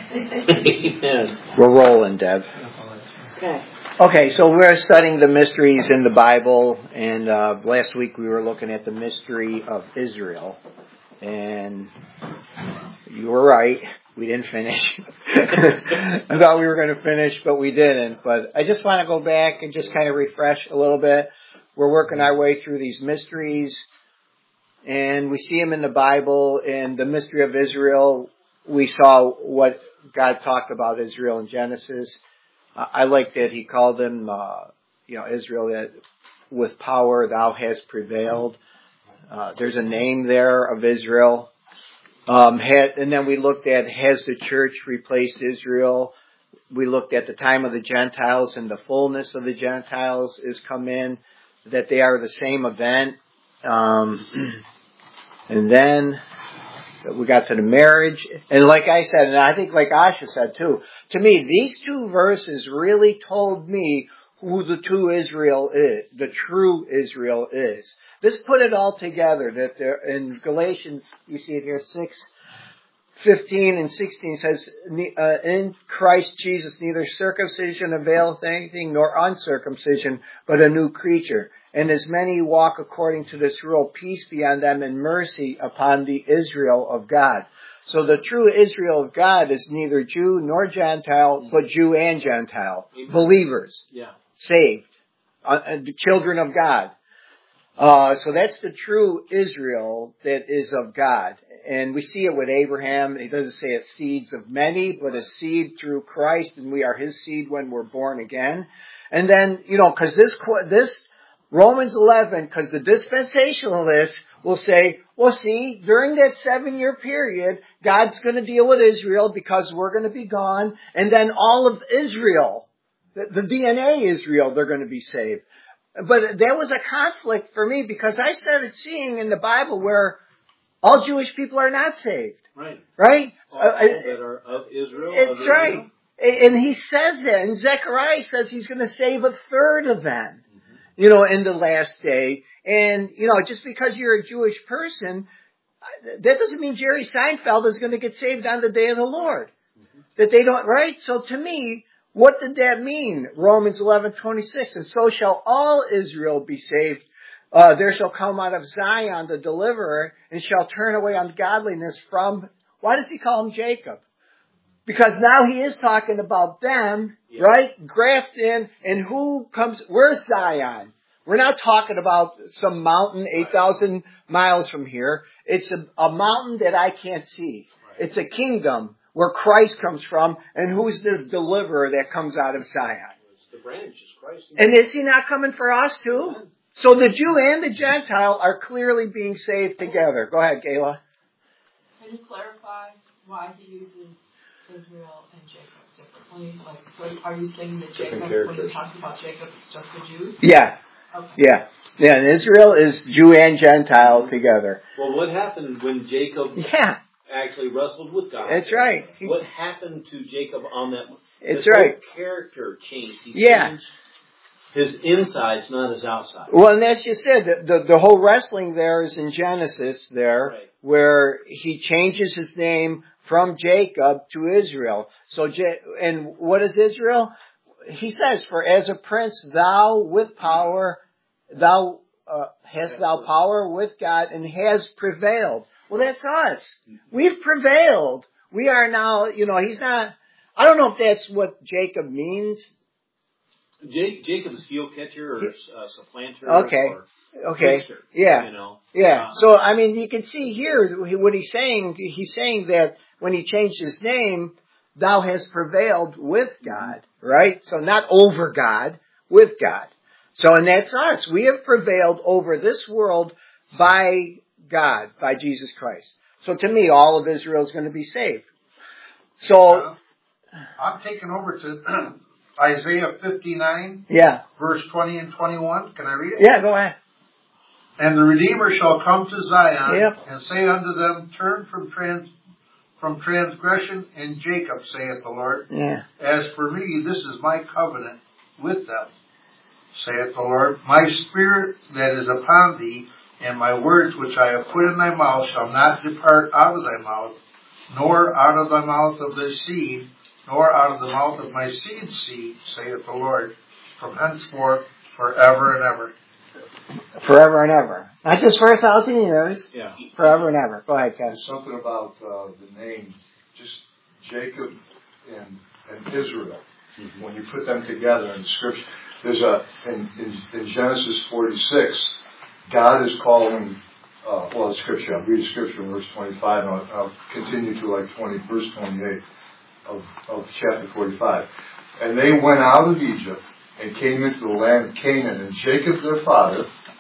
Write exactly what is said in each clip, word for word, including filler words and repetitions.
Amen. We're rolling, Deb. Okay. Okay, so we're studying the mysteries in the Bible, and uh, last week we were looking at the mystery of Israel. And you were right, we didn't finish. I thought we were going to finish, but we didn't. But I just want to go back and just kind of refresh a little bit. We're working our way through these mysteries, and we see them in the Bible. In the mystery of Israel, we saw what God talked about Israel in Genesis. Uh, I like that he called them, uh, you know, Israel, that with power thou hast prevailed. Uh, there's a name there of Israel. Um, had, and then we looked at, has the church replaced Israel? We looked at the time of the Gentiles, and the fullness of the Gentiles is come in, that they are the same event. Um, and then we got to the marriage. And like I said, and I think like Asha said too, to me, these two verses really told me who the true Israel is, the true Israel is. This put it all together, that there, in Galatians, you see it here, six, fifteen and sixteen says, uh, in Christ Jesus, neither circumcision availeth anything, nor uncircumcision, but a new creature. And as many walk according to this rule, peace be on them and mercy upon the Israel of God. So the true Israel of God is neither Jew nor Gentile, but Jew and Gentile. Amen. Believers. Yeah. Saved. Uh, the children of God. Uh, so that's the true Israel that is of God. And we see it with Abraham. He doesn't say it's seeds of many, but a seed through Christ, and we are his seed when we're born again. And then, you know, because this, this Romans eleven, because the dispensationalists will say, well, see, during that seven-year period, God's going to deal with Israel because we're going to be gone. And then all of Israel, the, the D N A Israel, they're going to be saved. But there was a conflict for me because I started seeing in the Bible where all Jewish people are not saved. Right. Right? All, uh, all that are of Israel. It's of right. Israel. And he says that. And Zechariah says he's going to save a third of them, mm-hmm. you know, in the last day. And, you know, just because you're a Jewish person, that doesn't mean Jerry Seinfeld is going to get saved on the day of the Lord. Mm-hmm. That they don't, right? So to me, what did that mean? Romans eleven twenty-six, and so shall all Israel be saved. Uh, there shall come out of Zion the deliverer, and shall turn away ungodliness from, why does he call him Jacob? Because now he is talking about them, yeah. right? Graft in, and who comes, where's Zion? We're not talking about some mountain eight thousand miles from here. It's a, a mountain that I can't see. Right. It's a kingdom where Christ comes from, and who's this deliverer that comes out of Zion? It's the branch, it's Christ. And is he not coming for us too? Yeah. So the Jew and the Gentile are clearly being saved together. Go ahead, Gayla. Can you clarify why he uses Israel and Jacob differently? Like, are you saying that Jacob, when you talk about Jacob, it's just the Jews? Yeah. Okay. Yeah. Yeah, and Israel is Jew and Gentile together. Well, what happened when Jacob... Yeah. actually wrestled with God? That's right. What happened to Jacob on that? It's right. Character changed. He yeah. changed his insides, not his outside. Well, and as you said, the, the, the whole wrestling there is in Genesis there, right. where he changes his name from Jacob to Israel. So, and what is Israel? He says, for as a prince, thou with power, thou uh, hast thou power with God, and has prevailed. Well, that's us. We've prevailed. We are now, you know, he's not, I don't know if that's what Jacob means. Jake, Jacob is heel catcher or uh, supplanter. Okay. Or okay. trickster, yeah. You know. Yeah. Uh, so, I mean, you can see here what he's saying. He's saying that when he changed his name, thou hast prevailed with God, right? So not over God, with God. So, and that's us. We have prevailed over this world by God, by Jesus Christ. So to me, all of Israel is going to be saved. So uh, I'm taking over to Isaiah fifty-nine, yeah, verse twenty and twenty-one. Can I read it? Yeah, go ahead. And the Redeemer shall come to Zion, yep. and say unto them, turn from trans from transgression in Jacob, saith the Lord. Yeah. As for me, this is my covenant with them, saith the Lord. My spirit that is upon thee, and my words which I have put in thy mouth shall not depart out of thy mouth, nor out of the mouth of their seed, nor out of the mouth of my seed's seed, saith the Lord, from henceforth, forever and ever. Forever and ever. Not just for a thousand years. Yeah. Forever and ever. Go ahead, Kevin. There's something about uh, the name, just Jacob and, and Israel. Mm-hmm. When you put them together in the scripture, there's a in, in, in Genesis forty-six, God is calling. Uh, well, the scripture. I'll read the scripture in verse twenty-five, and I'll, I'll continue to like twenty, verse twenty-eight of, of chapter forty-five. And they went out of Egypt and came into the land of Canaan, and Jacob their father,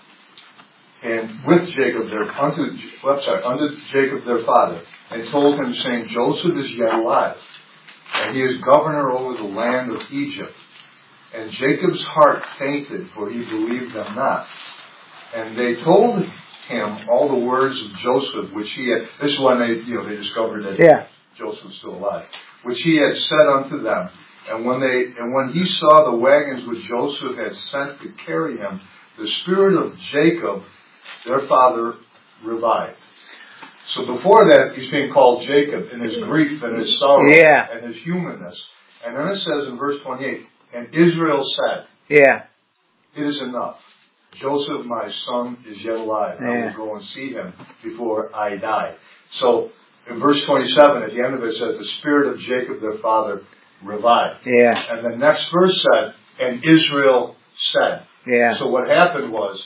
and with Jacob their unto I'm sorry, unto Jacob their father, and told him, saying, Joseph is yet alive, and he is governor over the land of Egypt. And Jacob's heart fainted, for he believed them not. And they told him all the words of Joseph, which he had. This is when they, you know, they discovered that yeah. Joseph was still alive, which he had said unto them. And when they, and when he saw the wagons which Joseph had sent to carry him, the spirit of Jacob, their father, revived. So before that, he's being called Jacob in his grief and his sorrow yeah. and his humanness. And then it says in verse twenty-eight, and Israel said, yeah. it is enough. Joseph, my son, is yet alive. Yeah. I will go and see him before I die. So in verse twenty-seven, at the end of it, it says, the spirit of Jacob, their father, revived. Yeah. And the next verse said, and Israel said. Yeah. So what happened was,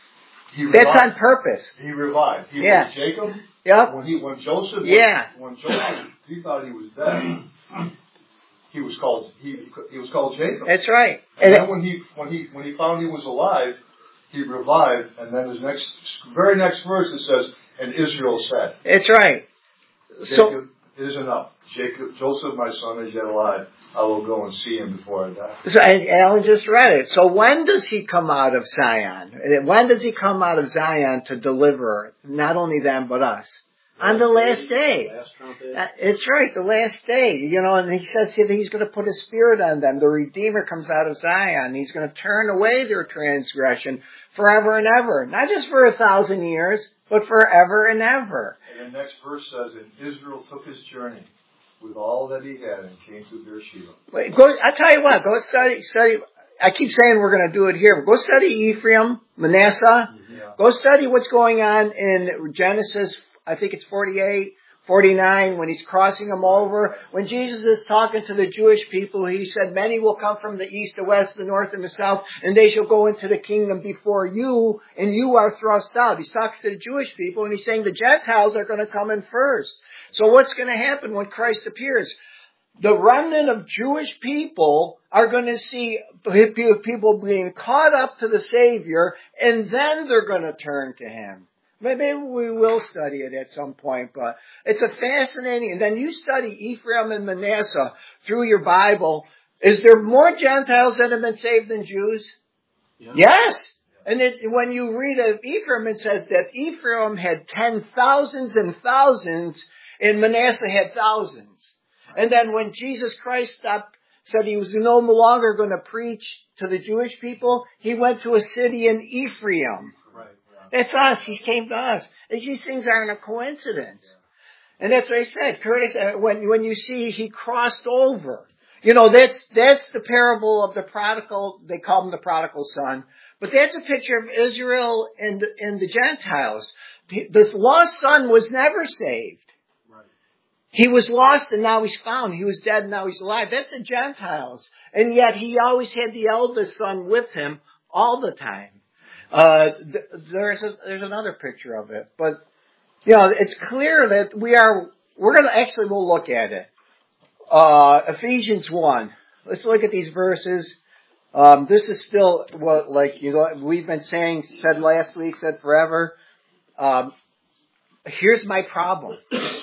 he That's revived, on purpose. He revived. He yeah. was Jacob. Yep. When he, when Joseph, yeah. when, when Joseph, he thought he was dead. He was called. He he was called Jacob. That's right. And, and then when he when he when he found he was alive, he revived. And then his next very next verse it says, and Israel said. That's right. Jacob, so it is enough. Jacob, Joseph, my son, is yet alive. I will go and see him before I die. So, and Alan just read it. So when does he come out of Zion? When does he come out of Zion to deliver not only them but us? On the last day. Last trumpet. Uh, it's right, the last day. You know, and he says that he's going to put his spirit on them. The Redeemer comes out of Zion. He's going to turn away their transgression forever and ever. Not just for a thousand years, but forever and ever. And the next verse says, and Israel took his journey with all that he had and came to Beersheba. Wait, go, I tell you what, go study, study. I keep saying we're going to do it here, but go study Ephraim, Manasseh. Yeah. Go study what's going on in Genesis, I think it's forty-eight, forty-nine, when he's crossing them over. When Jesus is talking to the Jewish people, he said, many will come from the east, the west, the north, and the south, and they shall go into the kingdom before you, and you are thrust out. He's talking to the Jewish people, and he's saying the Gentiles are going to come in first. So what's going to happen when Christ appears? The remnant of Jewish people are going to see people being caught up to the Savior, and then they're going to turn to Him. Maybe we will study it at some point, but it's a fascinating, and then you study Ephraim and Manasseh through your Bible. Is there more Gentiles that have been saved than Jews? Yeah. Yes. And it, when you read of Ephraim, it says that Ephraim had ten thousands and thousands, and Manasseh had thousands. And then when Jesus Christ stopped, said he was no longer going to preach to the Jewish people, he went to a city in Ephraim. That's us. He came to us. These things aren't a coincidence. And that's what I said. Curtis, when, when you see he crossed over, you know, that's, that's the parable of the prodigal. They call him the prodigal son. But that's a picture of Israel and, and the Gentiles. This lost son was never saved. Right. He was lost and now he's found. He was dead and now he's alive. That's the Gentiles. And yet he always had the eldest son with him all the time. Uh, th- there's a, there's another picture of it, but you know, it's clear that we are, we're going to actually, we'll look at it. Uh, Ephesians one. Let's look at these verses. Um, this is still what, like, you know, we've been saying, said last week, said forever. Um, here's my problem.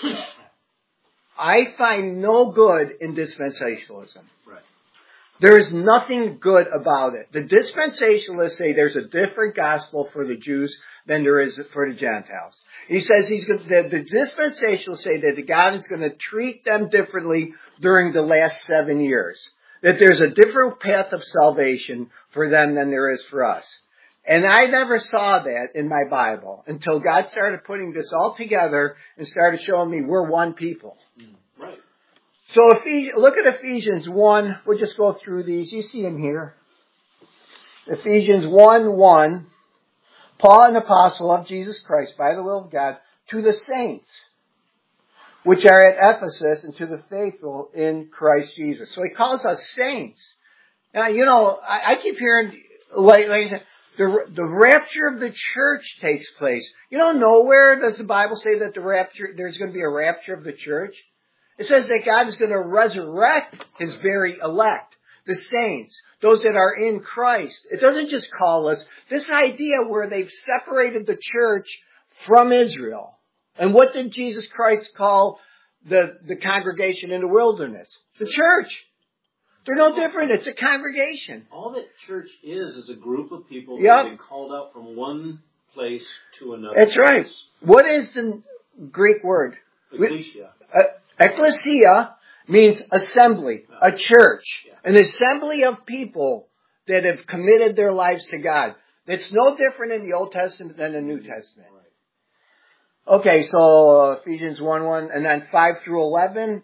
I find no good in dispensationalism. Right. There is nothing good about it. The dispensationalists say there's a different gospel for the Jews than there is for the Gentiles. He says he's going to, the, the dispensationalists say that the God is going to treat them differently during the last seven years. That there's a different path of salvation for them than there is for us. And I never saw that in my Bible until God started putting this all together and started showing me we're one people. Right. So Ephes- look at Ephesians one. We'll just go through these. You see them here. Ephesians one one. Paul, an apostle of Jesus Christ, by the will of God, to the saints, which are at Ephesus, and to the faithful in Christ Jesus. So he calls us saints. Now, you know, I, I keep hearing, like, like I said, the, the rapture of the church takes place. You know, nowhere does the Bible say that the rapture, there's going to be a rapture of the church. It says that God is going to resurrect His very elect, the saints, those that are in Christ. It doesn't just call us. This idea where they've separated the church from Israel. And what did Jesus Christ call the, the congregation in the wilderness? The church. They're no different. It's a congregation. All that church is is a group of people Yep. that have been called out from one place to another. That's right. What is the Greek word? Ecclesia. Uh, ecclesia means assembly, a church, an assembly of people that have committed their lives to God. It's no different in the Old Testament than the New Testament. Okay, so uh, Ephesians one one, and then five through eleven.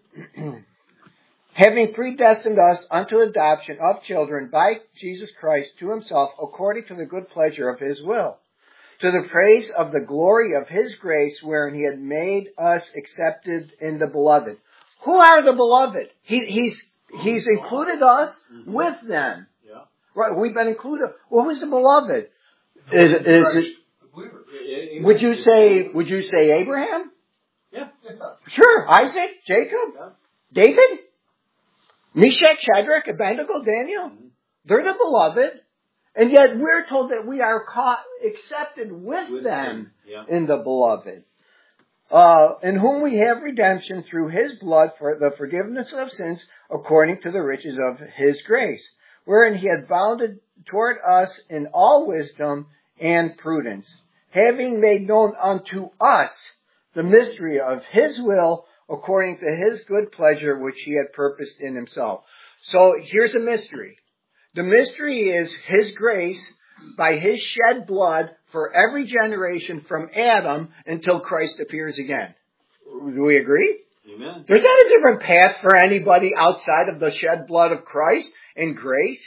Having predestined us unto adoption of children by Jesus Christ to Himself, according to the good pleasure of His will, to the praise of the glory of His grace, wherein He had made us accepted in the beloved. Who are the beloved? He, he's He's included us with them. Yeah. Right? We've been included. Well, who's the beloved? Is it? Is it? Would you say? Would you say Abraham? Yeah. Sure. Isaac, Jacob, Yeah. David. Meshach, Shadrach, Abednego, Daniel, mm-hmm. They're the beloved. And yet we're told that we are caught, accepted with, with them yeah. in the beloved. Uh, in whom we have redemption through His blood for the forgiveness of sins according to the riches of His grace, wherein He had bounded toward us in all wisdom and prudence, having made known unto us the mystery of His will, according to His good pleasure, which He had purposed in Himself. So here's a mystery. The mystery is His grace by His shed blood for every generation from Adam until Christ appears again. Do we agree? Amen. There's not a different path for anybody outside of the shed blood of Christ and grace.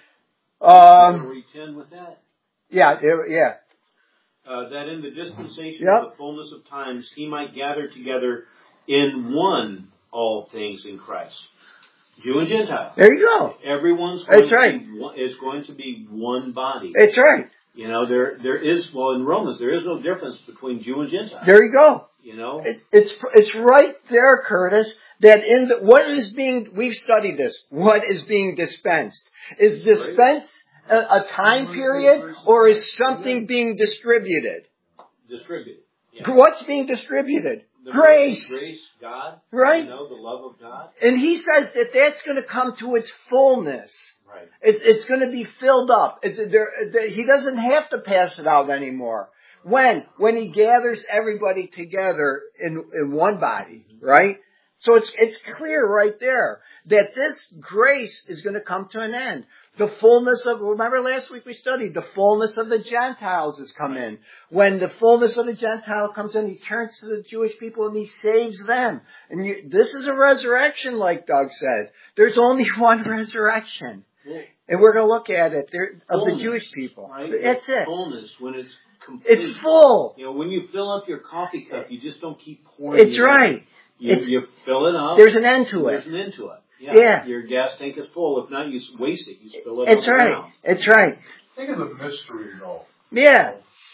Um, we tend with that. Yeah, yeah. Uh, that in the dispensation yep. of the fullness of times, He might gather together in one all things in Christ. Jew and Gentile. There you go. Everyone's going That's right. to be one, is going to be one body. That's right. You know, there there is, well, in Romans, there is no difference between Jew and Gentile. There you go. You know? It, it's it's right there, Curtis, that in the, what is being, we've studied this, what is being dispensed. Is dispensed a, a time period, or is something being distributed? Distributed. Yeah. What's being distributed? The Grace. Grace, God. Right. You know, the love of God. And He says that that's going to come to its fullness. Right. It, it's going to be filled up. It, there, there, he doesn't have to pass it out anymore. When? When He gathers everybody together in, in one body, right? So it's, it's clear right there that this grace is going to come to an end. The fullness of, remember last week we studied, the fullness of the Gentiles has come in. When the fullness of the Gentile comes in, He turns to the Jewish people and He saves them. And you, this is a resurrection, like Doug said. There's only one resurrection. Yeah. And we're going to look at it there, of fullness, the Jewish people. Right? That's it. Fullness, when it's complete. It's full. You know, when you fill up your coffee cup, you just don't keep pouring It's it right. You, it's, you fill it up. There's an end to there's it. There's an end to it. Yeah. yeah. Your gas tank is full. If not, you waste it. You spill it It's all right. around. It's right. Think of the mystery, though. Yeah.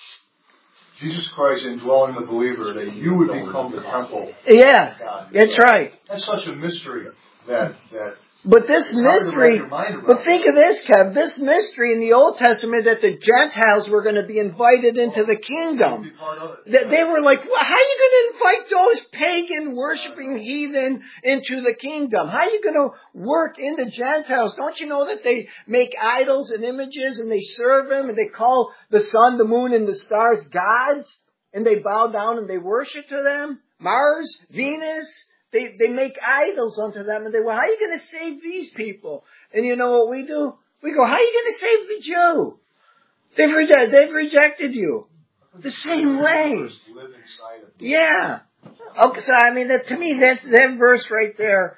Jesus Christ indwelling the believer, that you would become the temple. Yeah. That's right. That's such a mystery that that. But this mystery, but think of this, Kev, this mystery in the Old Testament that the Gentiles were going to be invited into the kingdom. They, they were like, well, how are you going to invite those pagan worshiping heathen into the kingdom? How are you going to work in the Gentiles? Don't you know that they make idols and images and they serve them and they call the sun, the moon, and the stars gods? And they bow down and they worship to them? Mars, Venus? They they make idols unto them, and they, well, how are you going to save these people? And you know what we do? We go, how are you going to save the Jew? They've rejected, they've rejected you. The same way. Live inside of you. Yeah. Okay, so I mean, that, to me, that, that verse right there,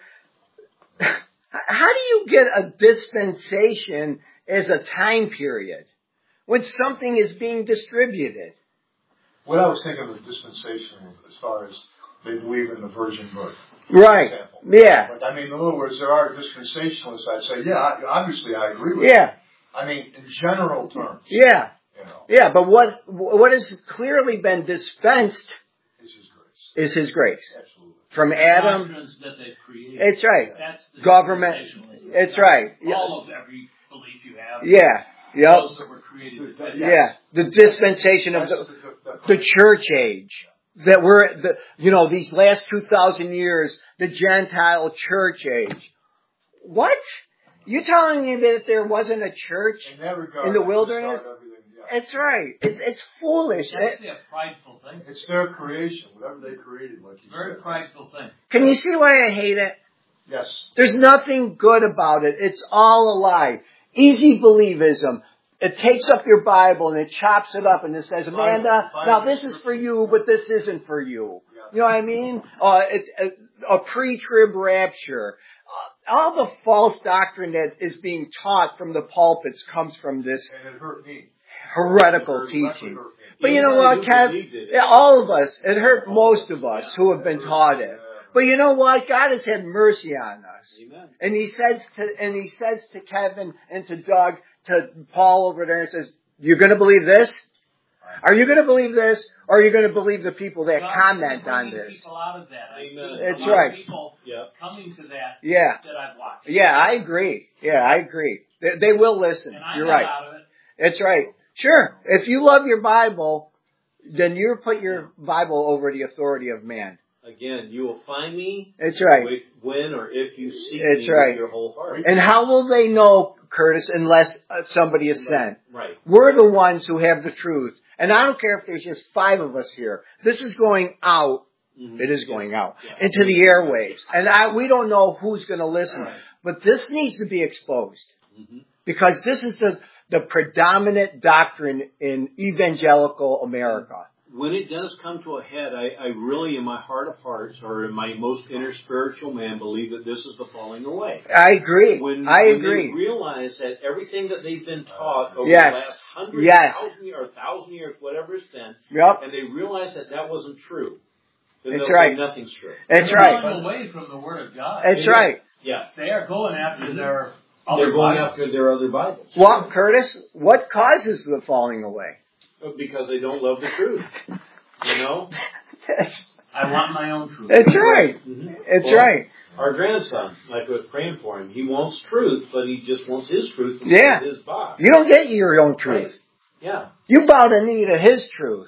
how do you get a dispensation as a time period when something is being distributed? What I was thinking of the dispensation as far as they believe in the virgin birth. Right. Example. Yeah. But I mean, in other words, there are dispensationalists. I'd say, yeah, I, obviously I agree with Yeah. you. I mean, in general terms. Yeah. You know, Yeah, but what what has clearly been dispensed is His grace. is His grace. Absolutely. From Adam. Doctrines that they've created. It's right. That's the Government. dispensationalism. It's That's right. All of every belief you have. Yeah. Yep. Those that were created. That Yeah. The dispensation of the, the church age. That we're, the, you know, these last two thousand years, the Gentile church age. What? You telling me that there wasn't a church in, that regard, in the wilderness? Yeah. It's right. It's it's foolish. It's actually a prideful thing. It's their creation, whatever they created, like you Very said. prideful thing. Can you see why I hate it? Yes. There's nothing good about it. It's all a lie. Easy believism. It takes up your Bible and it chops it up and it says, Amanda, now this is for you, but this isn't for you. You know what I mean? Uh, it, a, a pre-trib rapture. Uh, all the false doctrine that is being taught from the pulpits comes from this And it hurt me. heretical teaching. But you know what, Kev? All of us. It hurt most of us who have been taught it. But you know what? God has had mercy on us. Amen. And He says to, and He says to Kevin and to Doug, to Paul over there, and says, "You're going to believe this? Are you going to believe this, or are you going to believe the people that God's comment on bringing this?" People out of that. I see Amen. a That's lot right. Of people Yep. coming to that. Yeah. That I've watched. Yeah, I agree. Yeah, I agree. They, they will listen. And I You're got right. out of it. That's right. Sure. If you love your Bible, then you put your Bible over the authority of man. Again, you will find me. That's right. When or if you seek That's me right. with your whole heart. And how will they know, Curtis, unless uh, somebody is sent? Right. We're the ones who have the truth. And I don't care if there's just five of us here. This is going out. Mm-hmm. It is going out Yeah. into the airwaves. And I, we don't know who's going to listen. Right. But this needs to be exposed. Mm-hmm. Because this is the, the predominant doctrine in evangelical America. When it does come to a head, I, I really, in my heart of hearts, or in my most inner spiritual man, believe that this is the falling away. I agree. When, I when agree. they realize that everything that they've been taught over Yes. the last hundred, Yes. thousand years, or thousand years, whatever it's been, Yep. and they realize that that wasn't true, then That's they'll right. say nothing's true. That's They're right. going away from the Word of God. That's right. Yeah. They are going after their other They're going Bibles. after their other Bibles. What, Curtis? What causes the falling away? Because they don't love the truth. You know? That's, I want my own truth. that's right. Mm-hmm. That's Well, right. Our grandson, like I was praying for him, he wants truth, but he just wants his truth from Yeah. his box. You don't get your own truth. Right. Yeah. You bow the knee to His truth.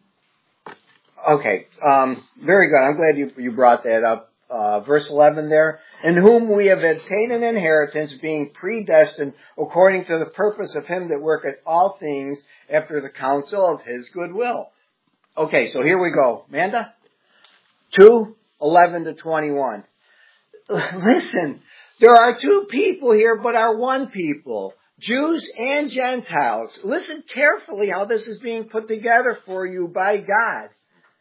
Mm-hmm. Okay, um, very good. I'm glad you you brought that up. Uh, verse eleven there, in whom we have obtained an inheritance, being predestined according to the purpose of Him that worketh all things after the counsel of His good will. Okay, so here we go. Amanda? two, eleven to twenty-one. Listen, there are two people here, but are one people. Jews and Gentiles. Listen carefully how this is being put together for you by God.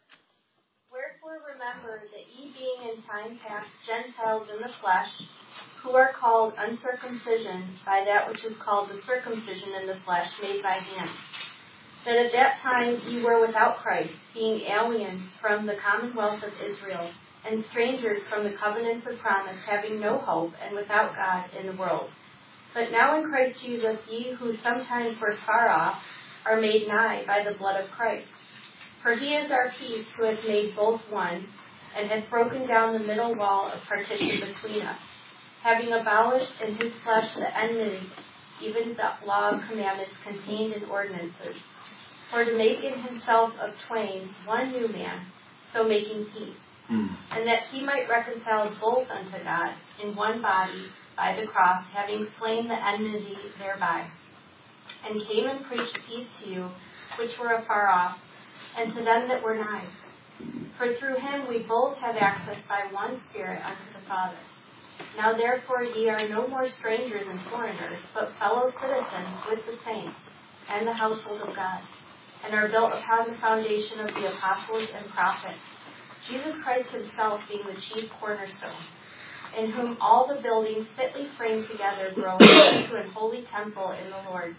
Wherefore remember that ye being in time past Gentiles in the flesh, who are called uncircumcision by that which is called the circumcision in the flesh made by hands, that at that time ye were without Christ, being aliens from the commonwealth of Israel, and strangers from the covenants of promise, having no hope, and without God in the world. But now in Christ Jesus ye who sometimes were far off are made nigh by the blood of Christ. For He is our peace, who hath made both one, and hath broken down the middle wall of partition between us, having abolished in His flesh the enmity, even the law of commandments contained in ordinances, for to make in Himself of twain one new man, so making peace, Hmm. and that He might reconcile both unto God in one body by the cross, having slain the enmity thereby, and came and preached peace to you, which were afar off, and to them that were nigh. For through Him we both have access by one Spirit unto the Father. Now therefore ye are no more strangers and foreigners, but fellow citizens with the saints, and the household of God, and are built upon the foundation of the apostles and prophets, Jesus Christ himself being the chief cornerstone, in whom all the buildings fitly framed together grow into an holy temple in the Lord.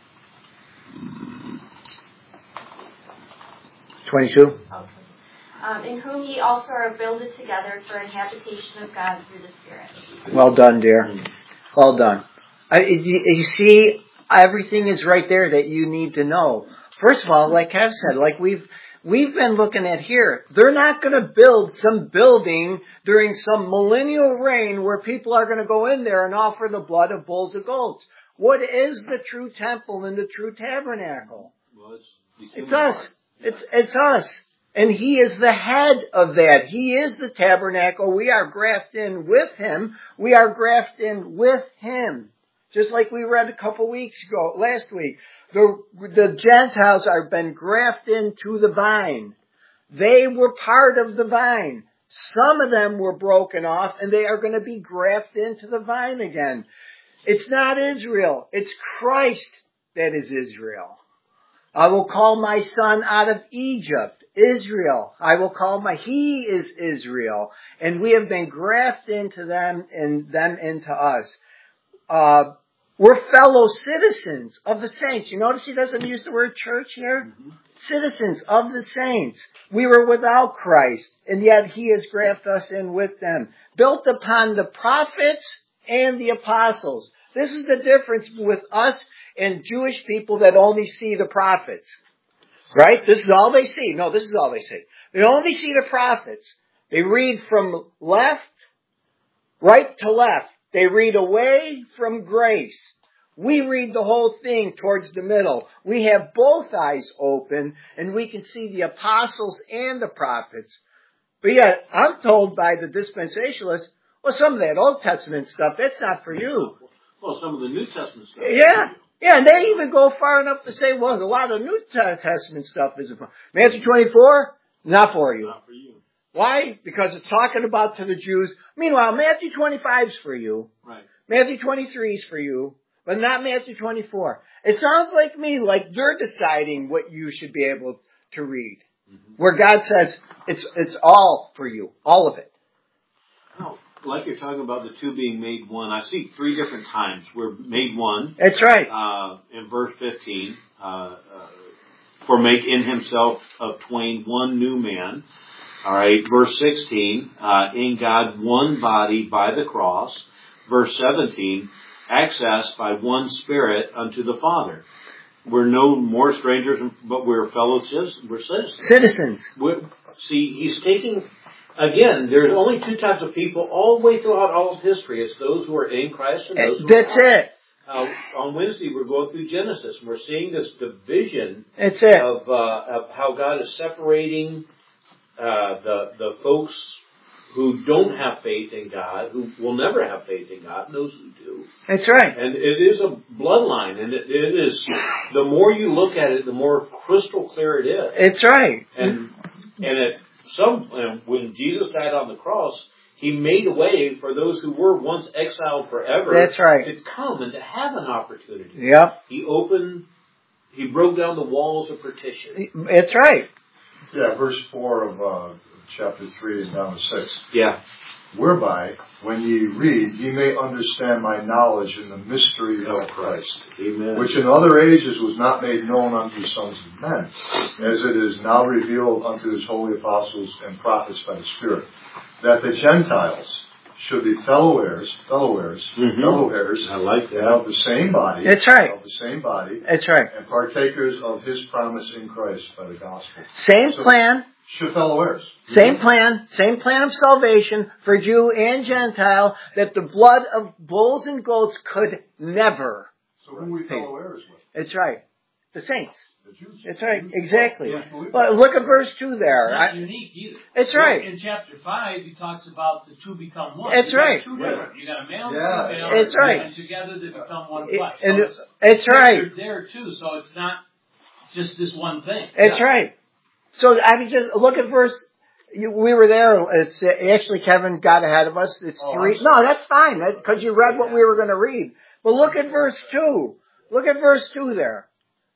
twenty-two. Okay. Um, in whom ye also are builded together for an habitation of God through the Spirit. Well done, dear. Well done. I, you, you see, everything is right there that you need to know. First of all, like Kev said, like we've we've been looking at here, they're not going to build some building during some millennial reign where people are going to go in there and offer the blood of bulls and goats. What is the true temple and the true tabernacle? Well, it's it's us. Yeah. It's it's us. And he is the head of that. He is the tabernacle. We are grafted in with him. We are grafted in with him. Just like we read a couple weeks ago, last week. The, the Gentiles are been grafted into the vine. They were part of the vine. Some of them were broken off and they are going to be grafted into the vine again. It's not Israel. It's Christ that is Israel. I will call my son out of Egypt. Israel. I will call my, he is Israel. And we have been grafted into them and them into us. Uh, we're fellow citizens of the saints. You notice he doesn't use the word church here? Mm-hmm. Citizens of the saints. We were without Christ, and yet he has grafted us in with them. Built upon the prophets and the apostles. This is the difference with us and Jewish people that only see the prophets. Right? This is all they see. No, this is all they see. They only see the prophets. They read from left, right to left. They read away from grace. We read the whole thing towards the middle. We have both eyes open and we can see the apostles and the prophets. But yet, I'm told by the dispensationalists, well, some of that Old Testament stuff, that's not for you. Well, some of the New Testament stuff. Yeah. Yeah, and they even go far enough to say, well, a lot of New Testament stuff isn't for Matthew twenty-four, not for you. Not for you. Why? Because it's talking about to the Jews. Meanwhile, Matthew twenty-five is for you. Right. Matthew twenty-three is for you, but not Matthew twenty-four. It sounds like me, like they're deciding what you should be able to read. Mm-hmm. Where God says, it's it's all for you. All of it. Oh. Like you're talking about the two being made one, I see three different times we're made one. That's right. Uh, in verse fifteen, uh, uh, for make in himself of twain one new man. All right. Verse sixteen, uh, in God one body by the cross. Verse seventeen, access by one Spirit unto the Father. We're no more strangers, but we're fellow citizens. We're citizens. Citizens. We're, see, he's taking. Again, there's only two types of people all the way throughout all of history. It's those who are in Christ and those who That's are not. it. Uh, on Wednesday, we're going through Genesis, and we're seeing this division That's it. Of, uh, of how God is separating uh, the the folks who don't have faith in God, who will never have faith in God, and those who do. That's right. And it is a bloodline, and it, it is, the more you look at it, the more crystal clear it is. It's right. And, and it, Some when Jesus died on the cross, he made a way for those who were once exiled forever. That's right. To come and to have an opportunity. Yep. He opened, he broke down the walls of partition. It's right. Yeah, verse four of uh, chapter three and down to six. Yeah. Whereby, when ye read, ye may understand my knowledge in the mystery of Christ, Amen. Which in other ages was not made known unto the sons of men, as it is now revealed unto his holy apostles and prophets by the Spirit, that the Gentiles should be fellow heirs, fellow heirs, mm-hmm. fellow heirs, I like that. of the same body. That's right. Of the same body. That's right. And partakers of his promise in Christ by the gospel. Same so, plan. Should fellow heirs. Same plan, same plan of salvation for Jew and Gentile that the blood of bulls and goats could never. So who are we fellow heirs with? That's right. The saints. The Jews. That's right. Exactly. Yeah. Well, look at verse two there. It's not I, unique either. It's right. In chapter five, he talks about the two become one. It's you got right. Two different. You got a male and Yeah. a female. It's right. And together they become one It, flesh. and So it's, it's right. there too, so it's not just this one thing. It's yeah. right. So I mean, just look at verse. You, we were there. It's uh, actually Kevin got ahead of us. It's Oh, three. No, that's fine because you read what we were going to read. But look at verse two. Look at verse two there.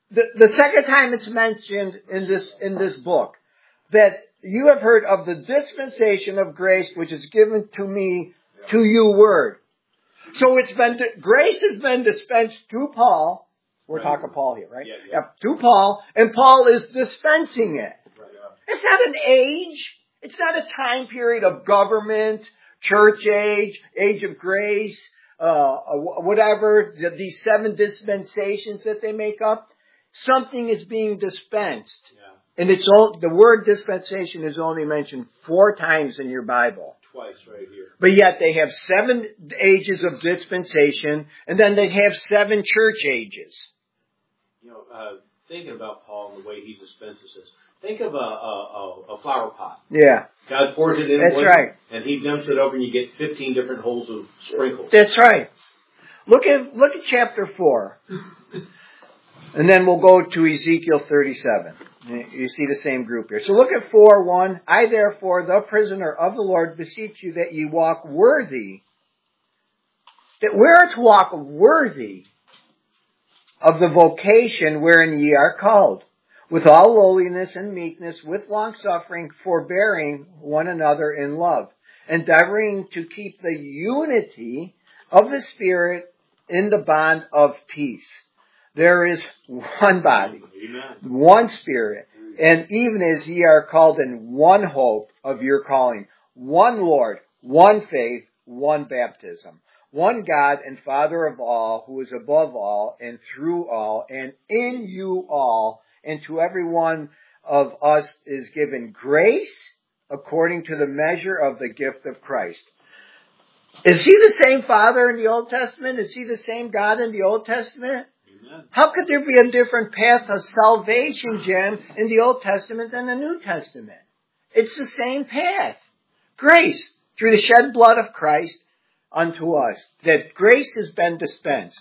the, the second time it's mentioned in this, in this book, that you have heard of the dispensation of grace which is given to me to you word. So it's been, grace has been dispensed to Paul. We're right. talking Paul here, right? Yeah, yeah. yeah. To Paul, and Paul is dispensing it. Right, yeah. It's not an age. It's not a time period of government, church age, age of grace, uh, whatever, these seven dispensations that they make up. Something is being dispensed. Yeah. And it's all, the word dispensation is only mentioned four times in your Bible. Twice right here. But yet they have seven ages of dispensation, and then they have seven church ages. You know, uh, thinking about Paul and the way he dispenses this, think of a, a, a flower pot. Yeah. God pours it in. That's one, right. And he dumps it over and you get fifteen different holes of sprinkles. That's right. Look at, look at chapter four. And then we'll go to Ezekiel thirty-seven. You see the same group here. So look at four one. I therefore, the prisoner of the Lord, beseech you that ye walk worthy. That we are to walk worthy of the vocation wherein ye are called, with all lowliness and meekness, with longsuffering, forbearing one another in love, endeavoring to keep the unity of the Spirit in the bond of peace. There is one body, Amen. One Spirit, and even as ye are called in one hope of your calling, one Lord, one faith, one baptism, one God and Father of all, who is above all and through all and in you all, and to every one of us is given grace according to the measure of the gift of Christ. Is he the same Father in the Old Testament? Is he the same God in the Old Testament? Amen. How could there be a different path of salvation, Jim, in the Old Testament than the New Testament? It's the same path. Grace, through the shed blood of Christ unto us. That grace has been dispensed.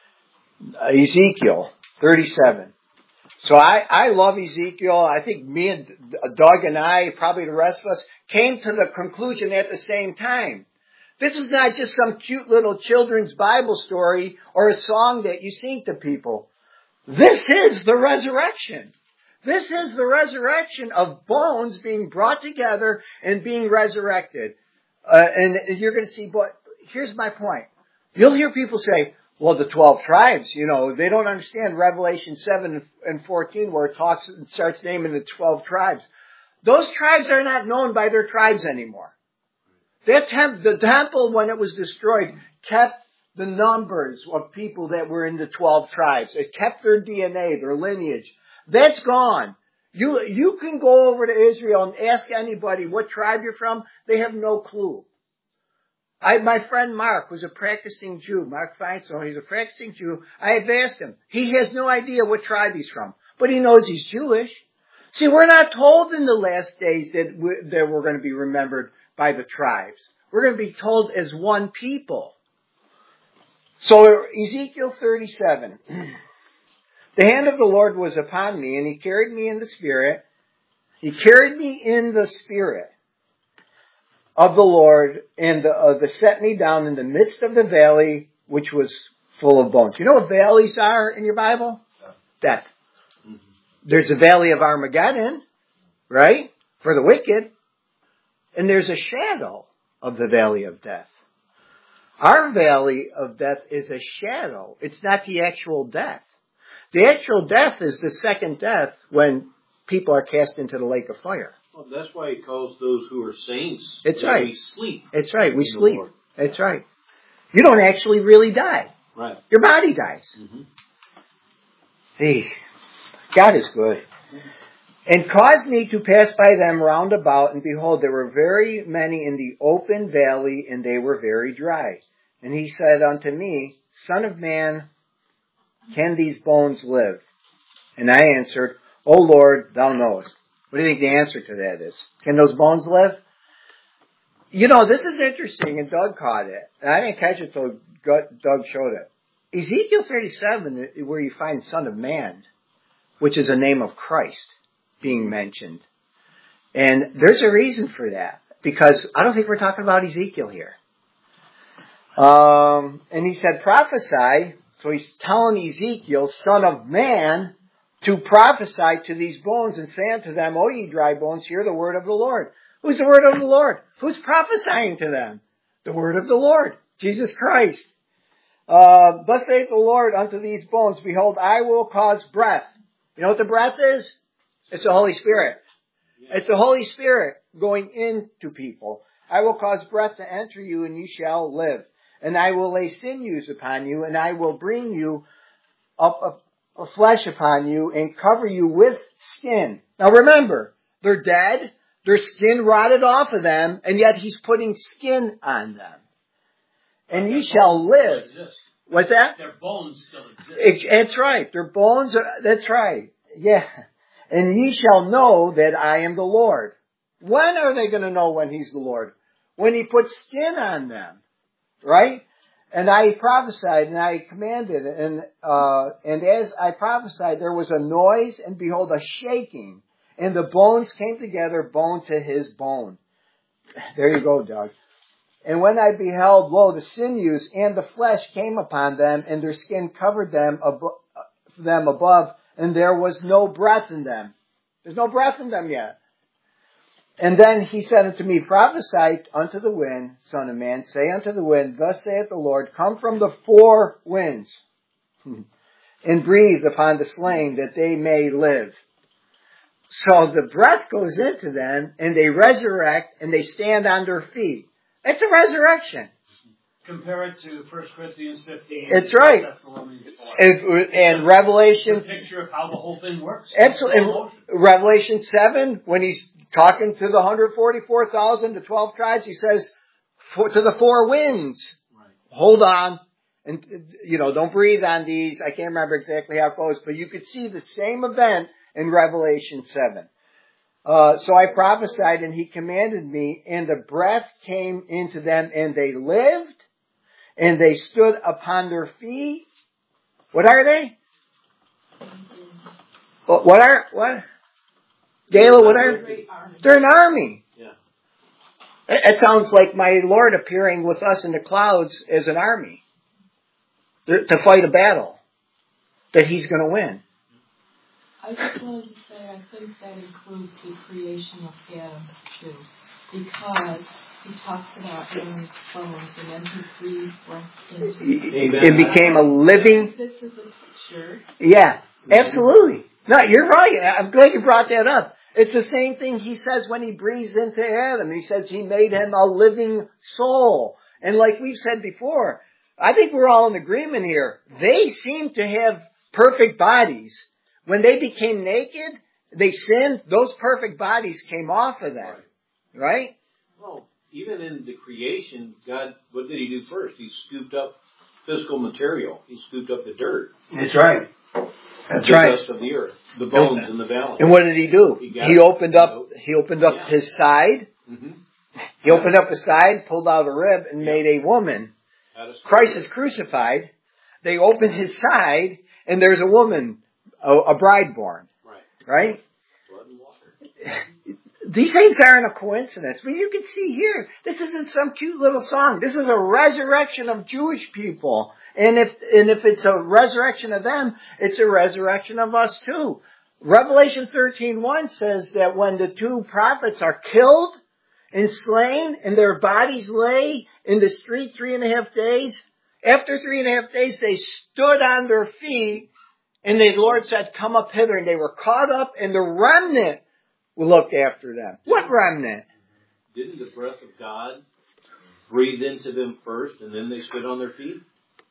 Uh, Ezekiel thirty-seven. So I, I love Ezekiel. I think me and Doug and I, probably the rest of us, came to the conclusion at the same time. This is not just some cute little children's Bible story or a song that you sing to people. This is the resurrection. This is the resurrection of bones being brought together and being resurrected. Uh, and you're going to see, but here's my point. You'll hear people say, well, the twelve tribes, you know, they don't understand Revelation seven and fourteen where it talks and starts naming the twelve tribes. Those tribes are not known by their tribes anymore. That temp- the temple, when it was destroyed, kept the numbers of people that were in the twelve tribes. It kept their D N A, their lineage. That's gone. You, you can go over to Israel and ask anybody what tribe you're from. They have no clue. I, my friend Mark was a practicing Jew. Mark Feinstein, he's a practicing Jew. I have asked him. He has no idea what tribe he's from, but he knows he's Jewish. See, we're not told in the last days that we're, that we're going to be remembered by the tribes. We're going to be told as one people. So Ezekiel thirty-seven. The hand of the Lord was upon me, and he carried me in the Spirit. He carried me in the Spirit of the Lord, and the, uh, the set me down in the midst of the valley, which was full of bones. You know what valleys are in your Bible? Death. Mm-hmm. There's a valley of Armageddon, right? For the wicked. And there's a shadow of the valley of death. Our valley of death is a shadow. It's not the actual death. The actual death is the second death when people are cast into the lake of fire. Well, that's why he calls those who are saints. It's right. We sleep. It's right. We sleep. It's right. You don't actually really die. Right. Your body dies. Mm-hmm. Hey, God is good. And caused me to pass by them round about, and behold, there were very many in the open valley, and they were very dry. And he said unto me, Son of man, can these bones live? And I answered, O Lord, thou knowest. What do you think the answer to that is? Can those bones live? You know, this is interesting, and Doug caught it. I didn't catch it until Doug showed it. Ezekiel thirty-seven, where you find Son of Man, which is a name of Christ being mentioned. And there's a reason for that, because I don't think we're talking about Ezekiel here. Um, and he said, prophesy. So he's telling Ezekiel, Son of Man, to prophesy to these bones and say unto them, O ye dry bones, hear the word of the Lord. Who's the word of the Lord? Who's prophesying to them? The word of the Lord, Jesus Christ. Uh, thus saith the Lord unto these bones, behold, I will cause breath. You know what the breath is? It's the Holy Spirit. It's the Holy Spirit going into people. I will cause breath to enter you, and you shall live. And I will lay sinews upon you, and I will bring you up a, a flesh upon you, and cover you with skin. Now remember, they're dead. Their skin rotted off of them, and yet he's putting skin on them. And ye shall live. What's that? Their bones still exist. It, that's right. Their bones are, that's right. Yeah. And ye shall know that I am the Lord. When are they going to know when he's the Lord? When he puts skin on them. Right? And I prophesied and I commanded, and, uh, and as I prophesied, there was a noise, and behold, a shaking. And the bones came together, bone to his bone. There you go, Doug. And when I beheld, lo, the sinews and the flesh came upon them, and their skin covered them, abo- them above, and there was no breath in them. There's no breath in them yet. And then he said unto me, prophesy unto the wind, son of man, say unto the wind, thus saith the Lord, come from the four winds, and breathe upon the slain, that they may live. So the breath goes into them, and they resurrect, and they stand on their feet. It's a resurrection. Compare it to First Corinthians fifteen. It's right. And, and Revelation. It's a picture of how the whole thing works. Absolutely. Revelation seven, when he's talking to the one hundred forty-four thousand, the twelve tribes, he says, for, to the four winds, right. Hold on. And, you know, don't breathe on these. I can't remember exactly how it goes, but you could see the same event in Revelation seven. Uh, so I prophesied, and he commanded me, and the breath came into them, and they lived, and they stood upon their feet. What are they? What are, what? Gayla, what are they? They're an army. Yeah. It sounds like my Lord appearing with us in the clouds as an army to fight a battle that he's going to win. I just wanted to say, I think that includes the creation of Adam, too. Because he talks about Adam's bones, and then he breathes breath into them. It became a living... This is a picture. Yeah, absolutely. No, you're right. I'm glad you brought that up. It's the same thing he says when he breathes into Adam. He says he made him a living soul. And like we've said before, I think we're all in agreement here. They seem to have perfect bodies. When they became naked, they sinned, those perfect bodies came off of them. Right? Well, even in the creation, God, what did he do first? He scooped up physical material. He scooped up the dirt. That's right. That's the right. dust of the earth, the bones in the valley. And what did he do? He, he opened up, he opened up yeah. his side. Mm-hmm. He opened up his side, pulled out a rib, and yeah. made a woman. Christ is crucified. They opened his side, and there's a woman, a, a bride born. Right. Right? Blood and water. These things aren't a coincidence. But you can see here, this isn't some cute little song. This is a resurrection of Jewish people. And if, and if it's a resurrection of them, it's a resurrection of us too. Revelation thirteen one says that when the two prophets are killed and slain, and their bodies lay in the street three and a half days, after three and a half days, they stood on their feet, and the Lord said, come up hither, and they were caught up, and the remnant looked after them. What remnant? Didn't the breath of God breathe into them first, and then they stood on their feet?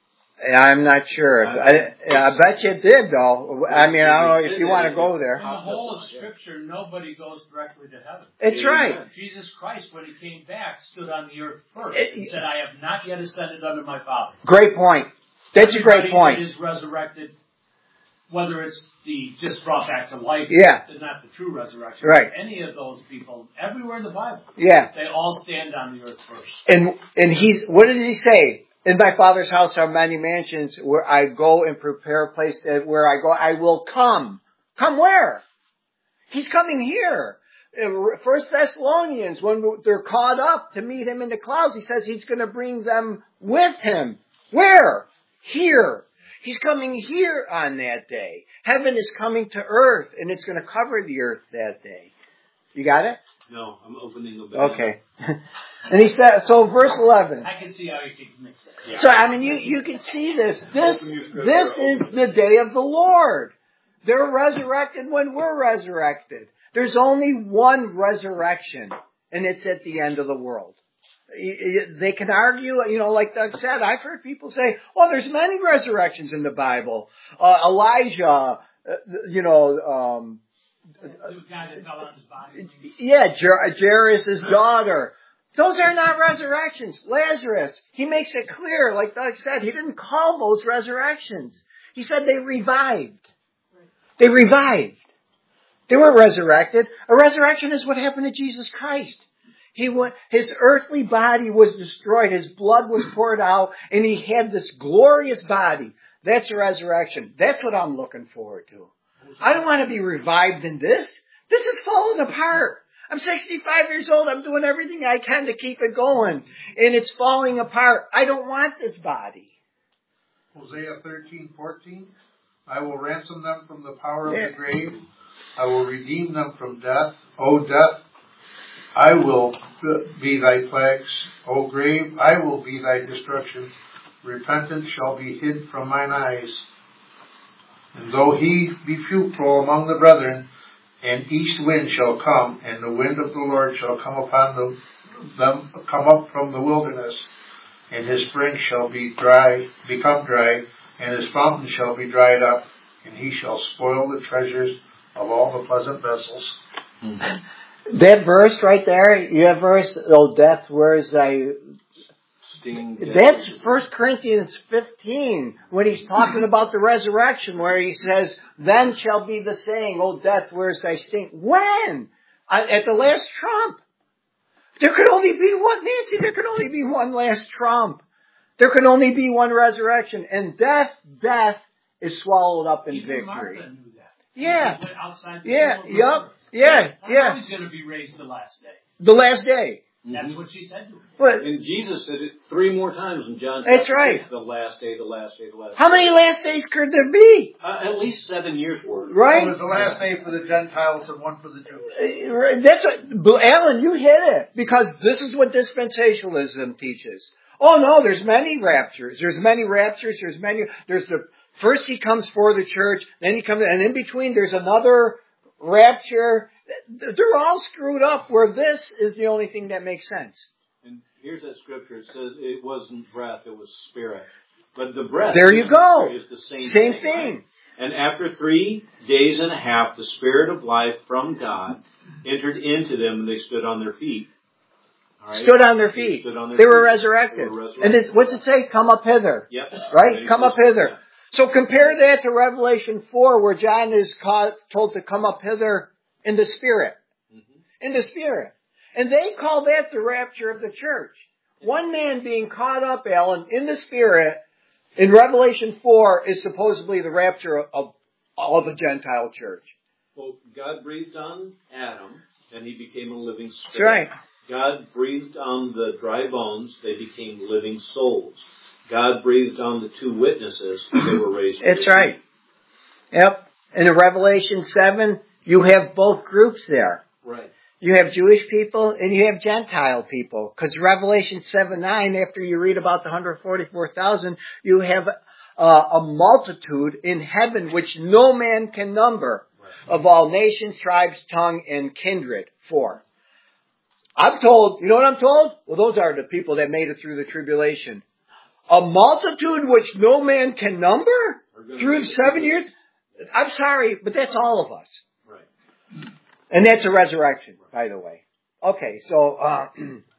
I'm not sure. I, I bet you it did, though. I mean, I don't know if you want to go there. In the whole of Scripture, nobody goes directly to heaven. It's right. Jesus Christ, when he came back, stood on the earth first and said, I have not yet ascended unto my Father. Great point. That's a great point. Everybody that is resurrected, whether it's the just brought back to life, yeah. not the true resurrection, right. any of those people, everywhere in the Bible, yeah. they all stand on the earth first. And and he's, what did he say? In my Father's house are many mansions where I go and prepare a place that where I go, I will come. Come where? He's coming here. First Thessalonians, when they're caught up to meet him in the clouds, he says he's going to bring them with him. Where? Here. He's coming here on that day. Heaven is coming to earth, and it's going to cover the earth that day. You got it? No, I'm opening the banana. Okay. And he said, so verse eleven. I can see how you can mix it. Yeah. So, I mean, you, you can see this. This, this is the day of the Lord. They're resurrected when we're resurrected. There's only one resurrection, and it's at the end of the world. They can argue, you know, like Doug said, I've heard people say, oh, there's many resurrections in the Bible. Uh, Elijah, uh, you know, um, The guy that fell on his body. yeah, Jer- Jairus' daughter. Those are not resurrections. Lazarus, he makes it clear, like Doug said, he didn't call those resurrections. He said they revived. They revived. They weren't resurrected. A resurrection is what happened to Jesus Christ. He went, his earthly body was destroyed. His blood was poured out, and he had this glorious body. That's a resurrection. That's what I'm looking forward to. I don't want to be revived in this. This is falling apart. I'm sixty-five years old. I'm doing everything I can to keep it going, and it's falling apart. I don't want this body. Hosea thirteen fourteen. I will ransom them from the power of Yeah. the grave. I will redeem them from death. O death, I will be thy plagues. O grave, I will be thy destruction. Repentance shall be hid from mine eyes. And though he be fruitful among the brethren, an east wind shall come, and the wind of the Lord shall come upon the, them, come up from the wilderness, and his spring shall be dry, become dry, and his fountain shall be dried up, and he shall spoil the treasures of all the pleasant vessels. Mm-hmm. That verse right there, you have verse, oh death, where is thy... Sting, That's First Corinthians fifteen, when he's talking about the resurrection, where he says, then shall be the saying, O death, where's thy sting? When? At the last trump. There could only be one, Nancy, there could only be one last trump. There could only be one resurrection. And death, death is swallowed up in Even victory. Martha knew that. Yeah. He went outside the Yeah, temple yup, doors. yeah, I'm yeah. always going to be raised the last day. The last day. That's what she said to him. What? And Jesus said it three more times in John That's chapter right. six, the last day, the last day, the last How day. many last days could there be? Uh, at least seven years worth. Right? It was the last day for the Gentiles and one for the Jews. That's what, Alan, you hit it. Because this is what dispensationalism teaches. Oh no, there's many raptures. There's many raptures. There's many, there's the, first he comes for the church, then he comes, and in between there's another rapture. They're all screwed up where this is the only thing that makes sense. And here's that scripture. It says it wasn't breath, it was spirit. But the breath There you is, go. is the same, Same thing. thing. Right? And after three days and a half, the Spirit of life from God entered into them, and they stood on their feet. All right? Stood on their feet. Stood on their They feet. were resurrected. They were resurrected. And it's, what's it say? Come up hither. Yep. Right? And Come says, up hither. yeah. So compare that to Revelation four, where John is called, told to come up hither in the Spirit. Mm-hmm. In the Spirit. And they call that the rapture of the church. One man being caught up, Alan, in the Spirit, in Revelation four, is supposedly the rapture of all the Gentile church. Well, God breathed on Adam, and he became a living spirit. That's right. God breathed on the dry bones, they became living souls. God breathed on the two witnesses, and they were raised. That's right. Yep. And in Revelation seven, you have both groups there. Right. You have Jewish people and you have Gentile people. Because Revelation seven nine, after you read about the one hundred forty-four thousand, you have uh, a multitude in heaven which no man can number, right, of all nations, tribes, tongue, and kindred. Four. I'm told, you know what I'm told? Well, those are the people that made it through the tribulation. A multitude which no man can number through seven years? I'm sorry, but that's all of us. Right. And that's a resurrection, by the way. Okay, so, uh,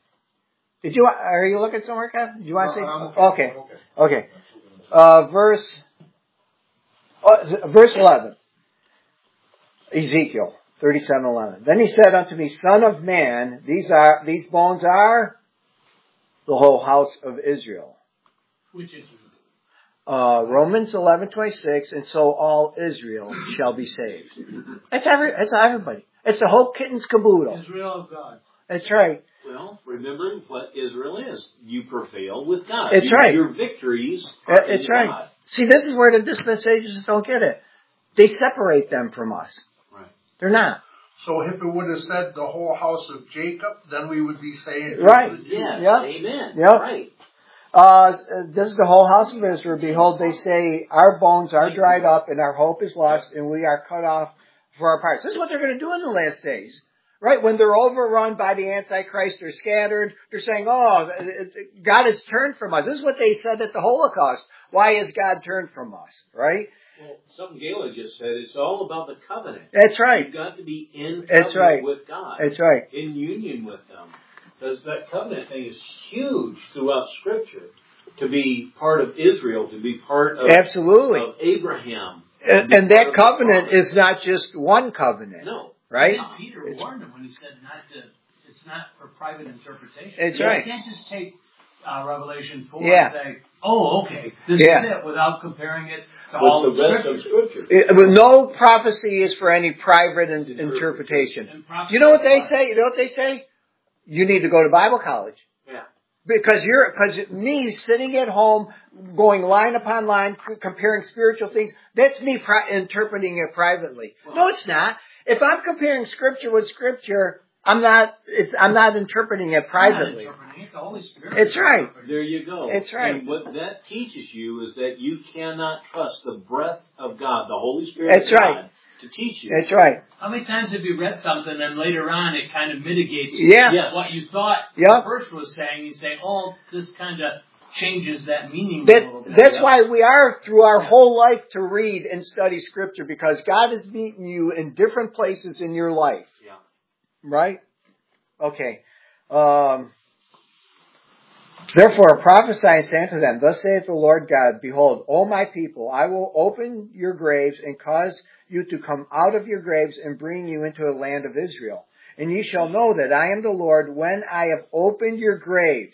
did you, are you looking somewhere, Kevin? Did you want to No, say? I'm okay. Okay. Okay. Uh, verse, uh, verse eleven. Ezekiel thirty-seven eleven. Then he said unto me, Son of man, these are, these bones are the whole house of Israel. Which is Uh, Romans eleven twenty-six, and so all Israel shall be saved. That's every, that's everybody. It's the whole kitten's caboodle. Israel of God. That's right. Well, remember what Israel is. You prevail with God. That's you, right. Your victories are That- in That's right. God. See, this is where the dispensations don't get it. They separate them from us. Right. They're not. So if it would have said the whole house of Jacob, then we would be saying... Right. Yes. Yep. Amen. Yep. Right. Uh, this is the whole house of Israel. Behold, they say, our bones are dried up and our hope is lost and we are cut off for our parts. This is what they're going to do in the last days. Right? When they're overrun by the Antichrist, they're scattered. They're saying, oh, God has turned from us. This is what they said at the Holocaust. Why has God turned from us? Right? Well, something Galen just said, it's all about the covenant. That's right. You've got to be in covenant That's right. with God. That's right. In union with them. Because that covenant thing is huge throughout Scripture. To be part of Israel, to be part of, Absolutely. of Abraham. And, and that covenant is not just one covenant. No. Right? Yeah, Peter warned him when he said not to, it's not for private interpretation. That's you right. can't just take uh, Revelation four Yeah. and say, oh, okay, this Yeah. is it, without comparing it to With all the rest of Scripture. Scripture. It, but no prophecy is for any private in, interpretation. And prophecy- You know what they say? You know what they say? You need to go to Bible college. Yeah. Because you're, because me sitting at home, going line upon line, c- comparing spiritual things, that's me pri- interpreting it privately. No, it's not. If I'm comparing Scripture with Scripture, I'm not, it's, I'm not interpreting it privately. Not interpreting it, the Holy Spirit. It's right. There you go. It's right. And what that teaches you is that you cannot trust the breath of God, the Holy Spirit That's of God, right. to teach you. That's right. How many times have you read something and later on it kind of mitigates Yeah. Yes. what you thought Yep. the first was saying? You say, oh, this kind of changes that meaning a That, little bit. that's Yep. why we are through our Yeah. whole life to read and study Scripture, because God is meeting you in different places in your life. Yeah. Right? Okay. Um, Therefore prophesy and say unto them, Thus saith the Lord God, Behold, O my people, I will open your graves and cause you to come out of your graves and bring you into the land of Israel. And ye shall know that I am the Lord when I have opened your graves,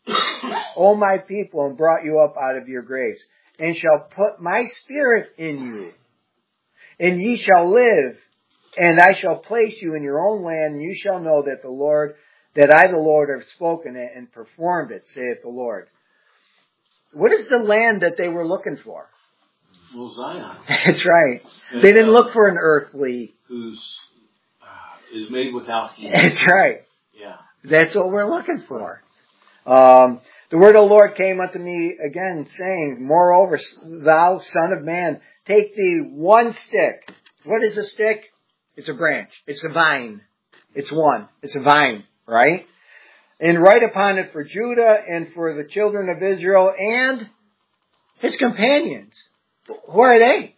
O my people, and brought you up out of your graves, and shall put my spirit in you. And ye shall live, and I shall place you in your own land, and you shall know that the Lord, that I the Lord have spoken it and performed it, saith the Lord. What is the land that they were looking for? Well, Zion. That's right. They didn't look for an earthly. Who's uh, is made without hands. That's right. Yeah. That's what we're looking for. Um, the word of the Lord came unto me again, saying, Moreover, thou son of man, take thee one stick. What is a stick? It's a branch. It's a vine. It's one. It's a vine, right? And write upon it for Judah and for the children of Israel and his companions. Who are they?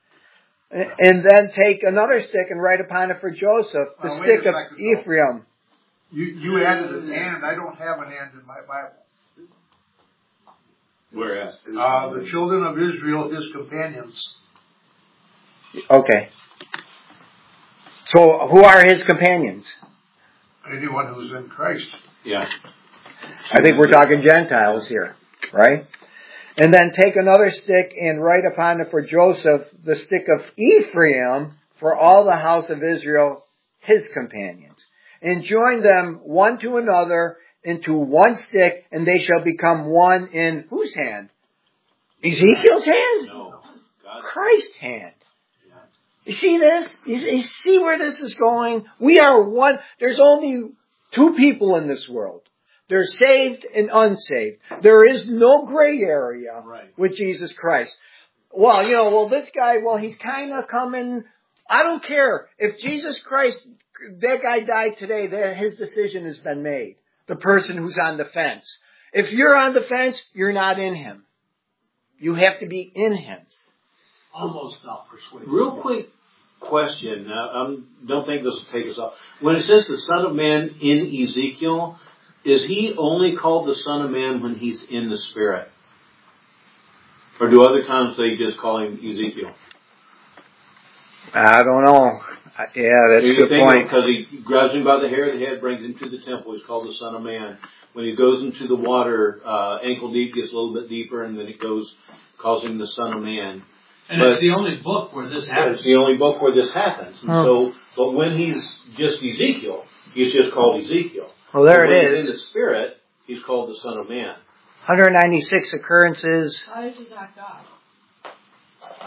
And then take another stick and write upon it for Joseph, the Uh, wait stick a of second, though. Ephraim. You, you added an and. I don't have an and in my Bible. Where at? Uh, the children of Israel, his companions. Okay. So who are his companions? Anyone who's in Christ. Yeah. I think we're talking Gentiles here, right? And then take another stick and write upon it for Joseph, the stick of Ephraim, for all the house of Israel, his companions. And join them one to another into one stick, and they shall become one in whose hand? Ezekiel's hand? No. God. Christ's hand. Yeah. You see this? You you see where this is going? We are one. There's only two people in this world. They're saved and unsaved. There is no gray area Right. with Jesus Christ. Well, you know, well, this guy, well, he's kind of coming. I don't care. If Jesus Christ, that guy died today, that his decision has been made. The person who's on the fence. If you're on the fence, you're not in him. You have to be in him. Almost not persuaded. Real quick question. Now, I don't think this will take us off. When it says the Son of Man in Ezekiel, is he only called the Son of Man when he's in the Spirit? Or do other times they just call him Ezekiel? I don't know. Yeah, that's a good point. Because he grabs him by the hair of the head, brings him to the temple. He's called the Son of Man. When he goes into the water, uh, ankle deep, gets a little bit deeper, and then it goes, calls him the Son of Man. And But it's the only book where this happens. It's the only book where this happens. And Oh. so, but when he's just Ezekiel, he's just called Ezekiel. Well, there But it when is. he's in the Spirit, he's called the Son of Man. one hundred ninety-six occurrences. How did you not God?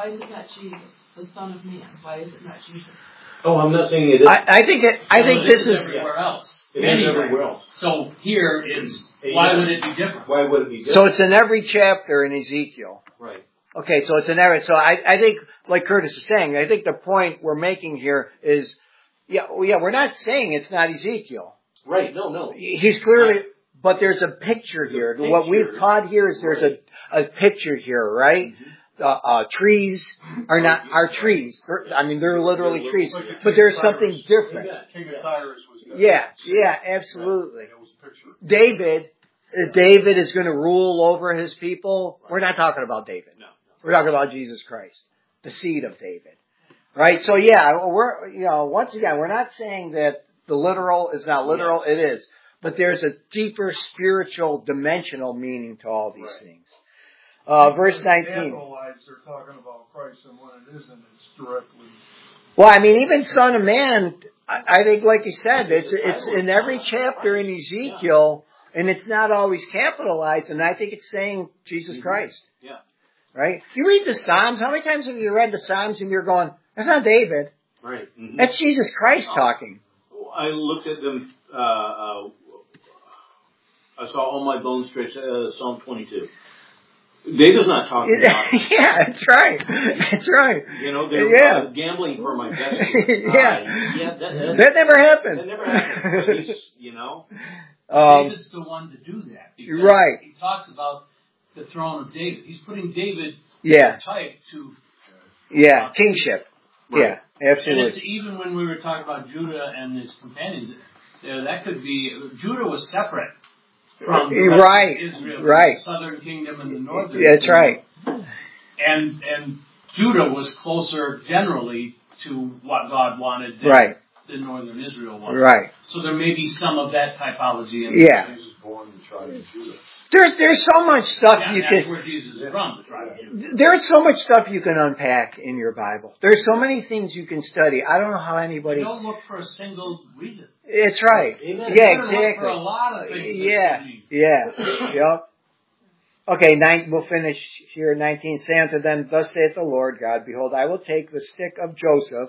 Why is it not Jesus, the Son of Man? Why is it not Jesus? Oh, I'm not saying it is. I, I think it, I Well, think it this is is, everywhere else. It is Anyway. everywhere else. So here it's, why would it be different? Why would it be different? so it's in every chapter in Ezekiel. Right. Okay, so it's in every, so I, I think, like Curtis is saying, I think the point we're making here is, yeah, well, yeah, we're not saying it's not Ezekiel. Right. No, no. He's clearly, but there's a picture here. Picture. What we've taught here is there's Right. a, a picture here, right? Mm-hmm. Uh, uh, trees are not, are trees. They're, I mean, they're literally trees. But there's something different. King of Cyrus was different. Yeah, yeah, absolutely. It was a picture. David, uh, David is going to rule over his people. We're not talking about David. No. We're talking about Jesus Christ, the seed of David. Right? So yeah, we're, you know, once again, we're not saying that the literal is not literal. It is. But there's a deeper spiritual dimensional meaning to all these Right. things. Uh, verse nineteen. Capitalized, they're talking about Christ, and when it isn't, it's directly. Well, I mean, even Son of Man, I, I think, like you said, it's it's in every chapter in Ezekiel, and it's not always capitalized, and I think it's saying Jesus Christ. Yeah. Right? You read the Psalms. How many times have you read the Psalms and you're going, that's not David. Right. Mm-hmm. That's Jesus Christ talking. I looked at them. Uh, uh, I saw all my bones stretched. Uh, Psalm twenty-two. David's not talking about it. Yeah, that's right. That's right. You know, they're Yeah. uh, gambling for my best. Yeah. Uh, yeah, that, that, That never happened. that never happened. But he's, you know, Um, David's the one to do that. Because right. he talks about the throne of David. He's putting David yeah. type to, Yeah. Kingship. Right. Yeah. and Absolutely. it's even when we were talking about Judah and his companions, uh, that could be, Judah was separate from the rest Right. of Israel, Right. the southern kingdom and the northern That's kingdom. right. And, and Judah was closer generally to what God wanted than Right. the northern Israel was. Right. So there may be some of that typology in Yeah. there. Jesus was born in the tribe of Judah. There's there's so much stuff Yeah, you that's can where Jesus is from, the tribe of Judah. there's so much stuff you can unpack in your Bible. There's so many things you can study. I don't know how anybody. Don't look for a single reason. It's right. Amen. Yeah, You're gonna look for a exactly. lot of things. Yeah, that you need. yeah, yep. Okay, nine, we'll finish here. Nineteen. Say unto them, thus saith the Lord God, behold, I will take the stick of Joseph.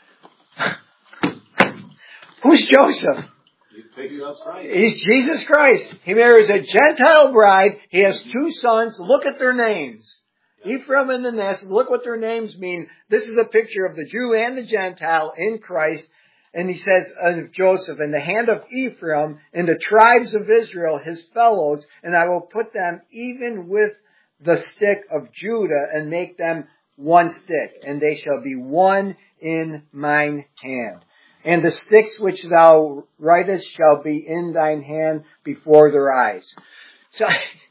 Who's Joseph? you figured out right. He's Jesus Christ. He marries a Gentile bride. He has two sons. Look at their names. Ephraim and Manasseh. Look what their names mean. This is a picture of the Jew and the Gentile in Christ. And he says of Joseph, in the hand of Ephraim, in the tribes of Israel, his fellows, and I will put them even with the stick of Judah and make them one stick, and they shall be one in mine hand. And the sticks which thou writest shall be in thine hand before their eyes. So,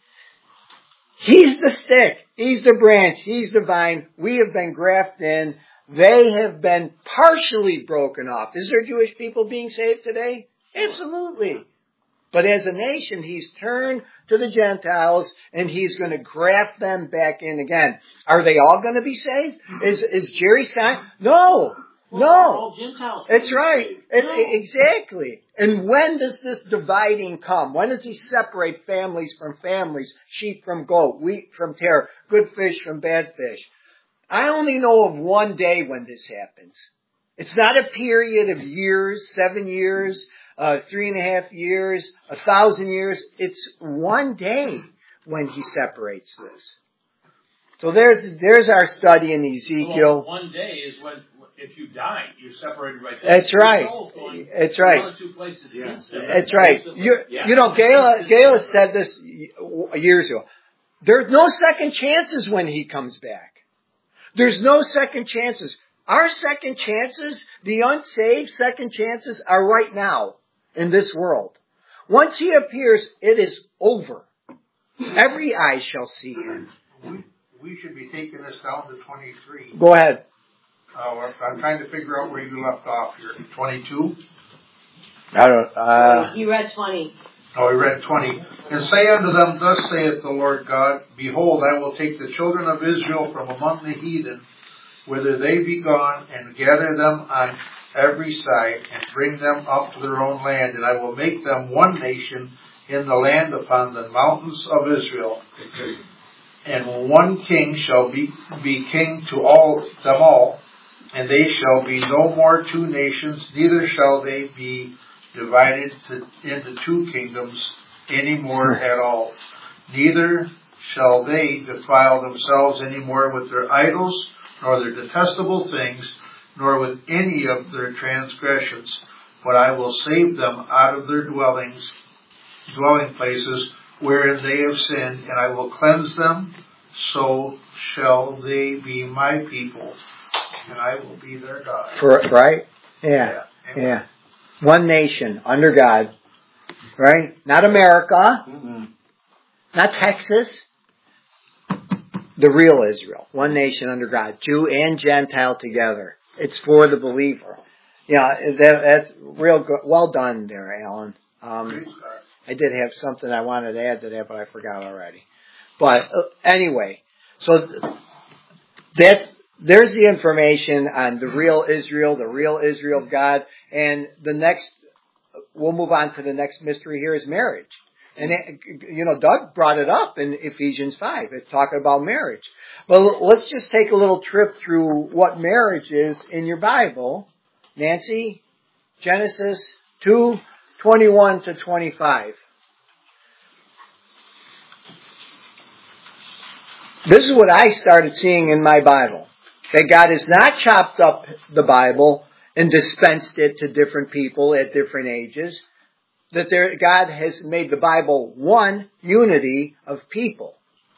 he's the stick. He's the branch. He's the vine. We have been grafted in. They have been partially broken off. Is there Jewish people being saved today? Absolutely. But as a nation, he's turned to the Gentiles and he's going to graft them back in again. Are they all going to be saved? Is, is Jerry saying? No. Well, No. all Gentiles. It's right. It, No. Exactly. And when does this dividing come? When does he separate families from families, sheep from goat, wheat from tare, good fish from bad fish? I only know of one day when this happens. It's not a period of years, seven years, uh, three and a half years, a thousand years. It's one day when he separates this. So there's there's our study in Ezekiel. Well, one day is when, if you die, you're separated right there. That's right. Going That's right. One or two places Yeah. instantly. That's right. You, Yeah. you know, Gail, Gail said this years ago. There's no second chances when he comes back. There's no second chances. Our second chances, the unsaved second chances, are right now in this world. Once he appears, it is over. Every eye shall see him. We, we should be taking this down to twenty-three. Go ahead. Uh, I'm trying to figure out where you left off here. twenty-two? I don't, uh, You read twenty. Oh, we read twenty. And say unto them, thus saith the Lord God, behold, I will take the children of Israel from among the heathen, whither they be gone, and gather them on every side, and bring them up to their own land, and I will make them one nation in the land upon the mountains of Israel. And one king shall be, be king to all them all, and they shall be no more two nations, neither shall they be divided to, into two kingdoms any more at all. Neither shall they defile themselves any more with their idols, nor their detestable things, nor with any of their transgressions. But I will save them out of their dwellings, dwelling places wherein they have sinned, and I will cleanse them, so shall they be my people, and I will be their God. For, right? Yeah. Yeah. Yeah. One nation under God. Right? Not America. Mm-mm. Not Texas. The real Israel. One nation under God. Jew and Gentile together. It's for the believer. Yeah, that, that's real good. Well done there, Alan. Um, I did have something I wanted to add to that, but I forgot already. But uh, anyway, so that's, there's the information on the real Israel, the real Israel of God, and the next, we'll move on to the next mystery here is marriage. And, it, you know, Doug brought it up in Ephesians five. It's talking about marriage. But let's just take a little trip through what marriage is in your Bible. Nancy, Genesis two, twenty-one to twenty-five. This is what I started seeing in my Bible. That God has not chopped up the Bible and dispensed it to different people at different ages. That there, God has made the Bible one unity of people.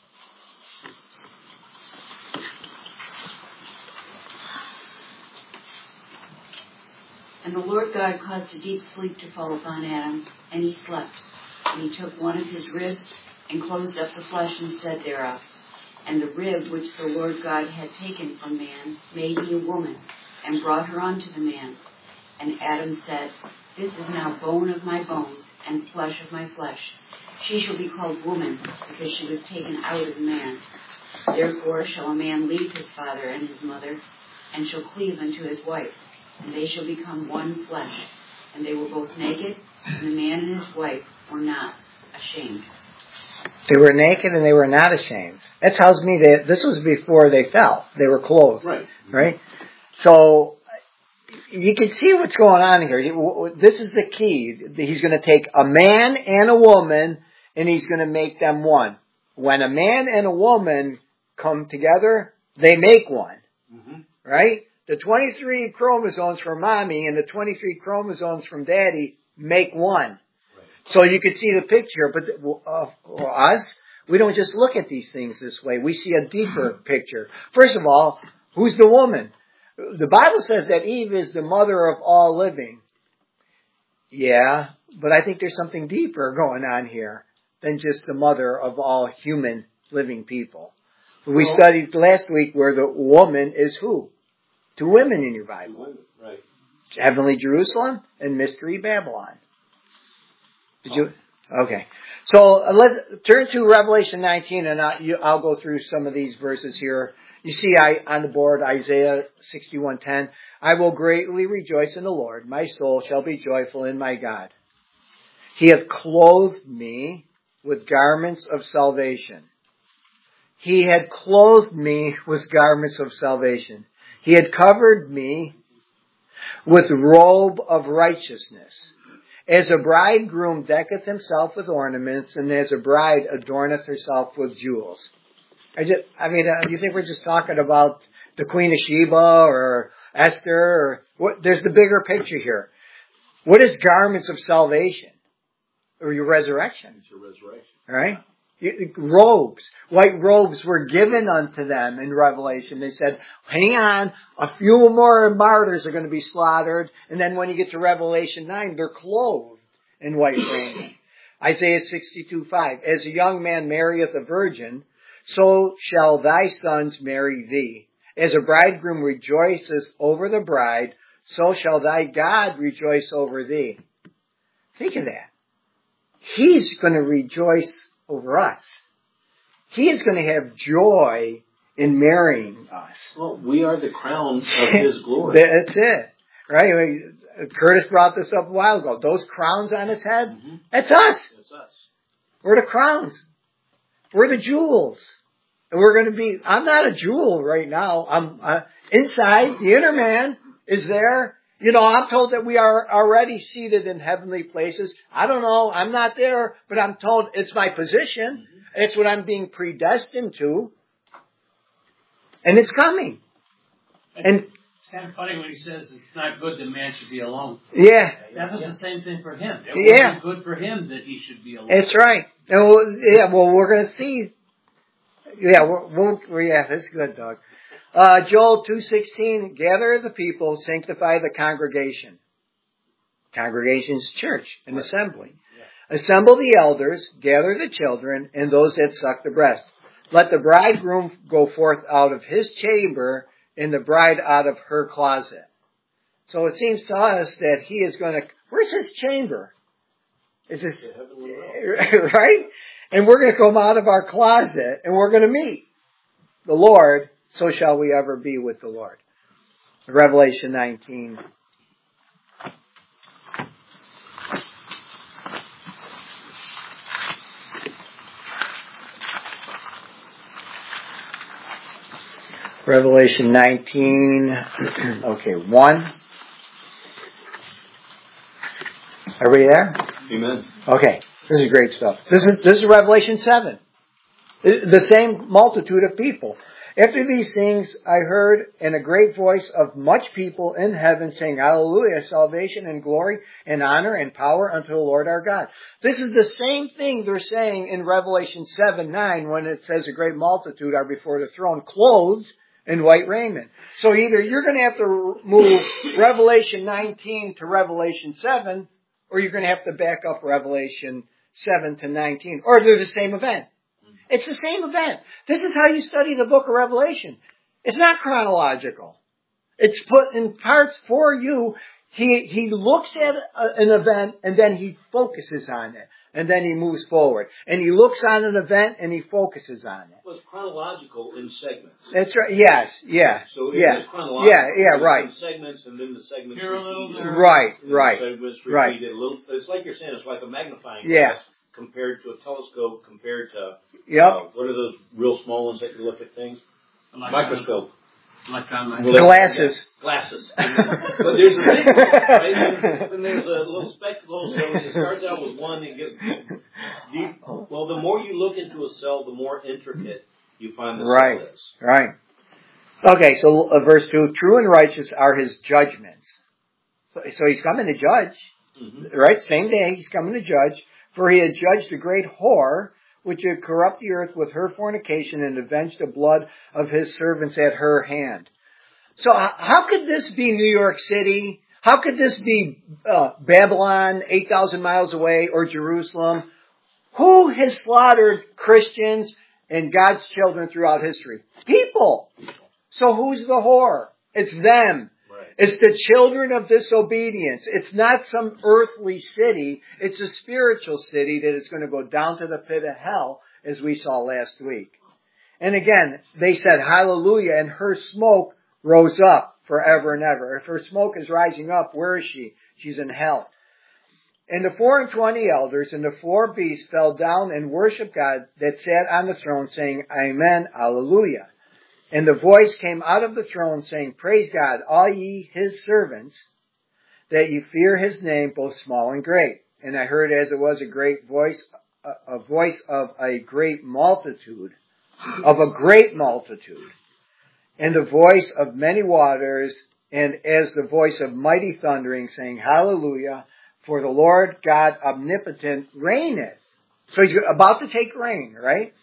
And the Lord God caused a deep sleep to fall upon Adam, and he slept. And he took one of his ribs and closed up the flesh instead thereof. And the rib which the Lord God had taken from man made he a woman, and brought her unto the man. And Adam said, This is now bone of my bones, and flesh of my flesh. She shall be called woman, because she was taken out of man. Therefore shall a man leave his father and his mother, and shall cleave unto his wife, and they shall become one flesh. And they were both naked, and the man and his wife were not ashamed. They were naked and they were not ashamed. That tells me that this was before they fell. They were clothed. Right. Right? So, you can see what's going on here. This is the key. He's going to take a man and a woman, and he's going to make them one. When a man and a woman come together, they make one. Mm-hmm. Right? The twenty-three chromosomes from mommy and the twenty-three chromosomes from daddy make one. Right. So you can see the picture, but uh, for us, we don't just look at these things this way. We see a deeper picture. First of all, who's the woman? The Bible says that Eve is the mother of all living. Yeah, but I think there's something deeper going on here than just the mother of all human living people. We well, studied last week where the woman is who? Two women in your Bible. Women, right. Heavenly Jerusalem and Mystery Babylon. Did oh. you? Okay. So uh, let's turn to Revelation nineteen, and I'll, you, I'll go through some of these verses here. You see I, on the board, Isaiah sixty-one ten. I will greatly rejoice in the Lord. My soul shall be joyful in my God. He hath clothed me with garments of salvation. He had clothed me with garments of salvation. He had covered me with robe of righteousness. As a bridegroom decketh himself with ornaments, and as a bride adorneth herself with jewels. I just, I mean, uh, do you think we're just talking about the Queen of Sheba or Esther? Or what? There's the bigger picture here. What is garments of salvation? Or your resurrection? It's your resurrection. All right? Robes. White robes were given unto them in Revelation. They said, hang on, a few more martyrs are going to be slaughtered. And then when you get to Revelation nine, they're clothed in white raiment. Isaiah sixty-two five. As a young man marrieth a virgin, so shall thy sons marry thee. As a bridegroom rejoices over the bride, so shall thy God rejoice over thee. Think of that. He's going to rejoice over us. He is going to have joy in marrying us. Well, we are the crown of His glory. That's it. Right? Curtis brought this up a while ago. Those crowns on his head, mm-hmm. that's us. That's us. We're the crowns. We're the jewels. And we're going to be, I'm not a jewel right now. I'm uh, inside. The inner man is there. You know, I'm told that we are already seated in heavenly places. I don't know. I'm not there, but I'm told it's my position. It's what I'm being predestined to. And it's coming. And it's kind of funny when he says it's not good that man should be alone. Yeah. That was the same thing for him. It yeah. wasn't good for him that he should be alone. That's right. And we'll, yeah, well, we're going to see. Yeah, we'll, we'll, yeah, that's good, Doug. Uh, Joel two sixteen, gather the people, sanctify the congregation. Congregation's church, an assembly. Yeah. Assemble the elders, gather the children, and those that suck the breast. Let the bridegroom go forth out of his chamber, and the bride out of her closet. So it seems to us that he is going to, where's his chamber? Is this, right? And we're going to come out of our closet, and we're going to meet the Lord. So shall we ever be with the Lord. Revelation nineteen. Revelation nineteen. Okay, one. Are we there? Amen. Okay, this is great stuff. This is this is Revelation seven. The same multitude of people. After these things I heard in a great voice of much people in heaven saying, Hallelujah, salvation and glory and honor and power unto the Lord our God. This is the same thing they're saying in Revelation seven nine when it says a great multitude are before the throne, clothed in white raiment. So either you're going to have to move Revelation nineteen to Revelation seven, or you're going to have to back up Revelation seven to nineteen, or they're the same event. It's the same event. This is how you study the book of Revelation. It's not chronological. It's put in parts for you. He he looks at a, an event and then he focuses on it. And then he moves forward. And he looks on an event and he focuses on it. Well, it's chronological in segments. That's right. Yes. Yeah. So it yeah. is chronological. Yeah. Yeah. Right. Segments and then the segments. Here a little there. Right. Right. Segments right. A little, it's like you're saying. It's like a magnifying yeah. glass compared to a telescope. Compared to yep. Uh, what are those real small ones that you look at things? A like microscope. Like well, glasses. Yeah, glasses. But there's a big one, right? Then there's a little spectacle. So it starts out with one and gets deep. Well, the more you look into a cell, the more intricate you find the right. cell is. Right. Okay, so uh, verse two, true and righteous are his judgments. So, so he's coming to judge. Mm-hmm. Right? Same day, he's coming to judge. For he had judged a great whore, which had corrupt the earth with her fornication and avenged the blood of his servants at her hand. So how could this be New York City? How could this be uh, Babylon, eight thousand miles away, or Jerusalem? Who has slaughtered Christians and God's children throughout history? People. So who's the whore? It's them. It's the children of disobedience. It's not some earthly city. It's a spiritual city that is going to go down to the pit of hell, as we saw last week. And again, they said, hallelujah, and her smoke rose up forever and ever. If her smoke is rising up, where is she? She's in hell. And the four and twenty elders and the four beasts fell down and worshiped God that sat on the throne, saying, Amen, hallelujah. And the voice came out of the throne saying, Praise God, all ye his servants, that ye fear his name, both small and great. And I heard as it was a great voice, a, a voice of a great multitude, of a great multitude, and the voice of many waters, and as the voice of mighty thundering, saying, Hallelujah, for the Lord God omnipotent reigneth. So he's about to take reign, right?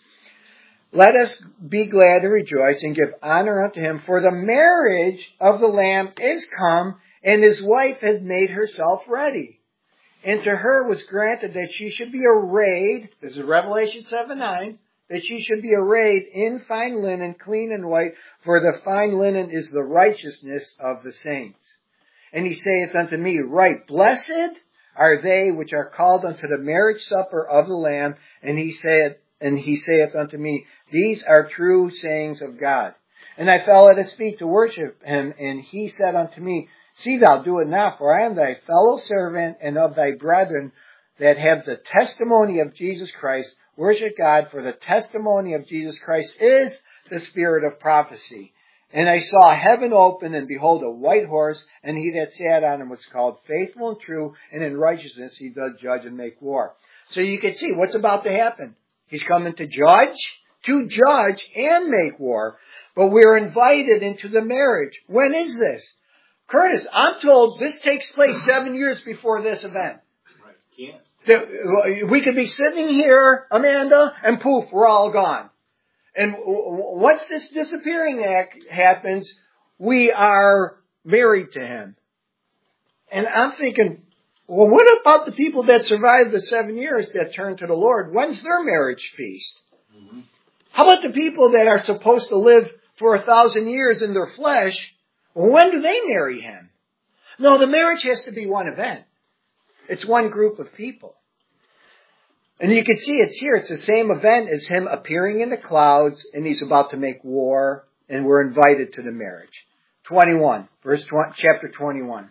Let us be glad and rejoice and give honor unto him, for the marriage of the Lamb is come, and his wife had made herself ready. And to her was granted that she should be arrayed, this is Revelation seven nine, that she should be arrayed in fine linen, clean and white, for the fine linen is the righteousness of the saints. And he saith unto me, Right, blessed are they which are called unto the marriage supper of the Lamb. And he said, and he saith unto me, These are true sayings of God. And I fell at his feet to worship him, and he said unto me, See thou do it not, for I am thy fellow servant and of thy brethren that have the testimony of Jesus Christ. worship God, for the testimony of Jesus Christ is the spirit of prophecy. And I saw heaven open, and behold, a white horse, and he that sat on him was called Faithful and True, and in righteousness he does judge and make war. So you can see what's about to happen. He's coming to judge, to judge and make war. But we're invited into the marriage. When is this? Curtis, I'm told this takes place seven years before this event. Right. Can't. That we could be sitting here, Amanda, and poof, we're all gone. And once this disappearing act happens, we are married to him. And I'm thinking, well, what about the people that survived the seven years that turn to the Lord? When's their marriage feast? Mm-hmm. How about the people that are supposed to live for a thousand years in their flesh? Well, when do they marry him? No, the marriage has to be one event. It's one group of people. And you can see it's here. It's the same event as him appearing in the clouds, and he's about to make war, and we're invited to the marriage. twenty-one, verse twenty, chapter twenty-one.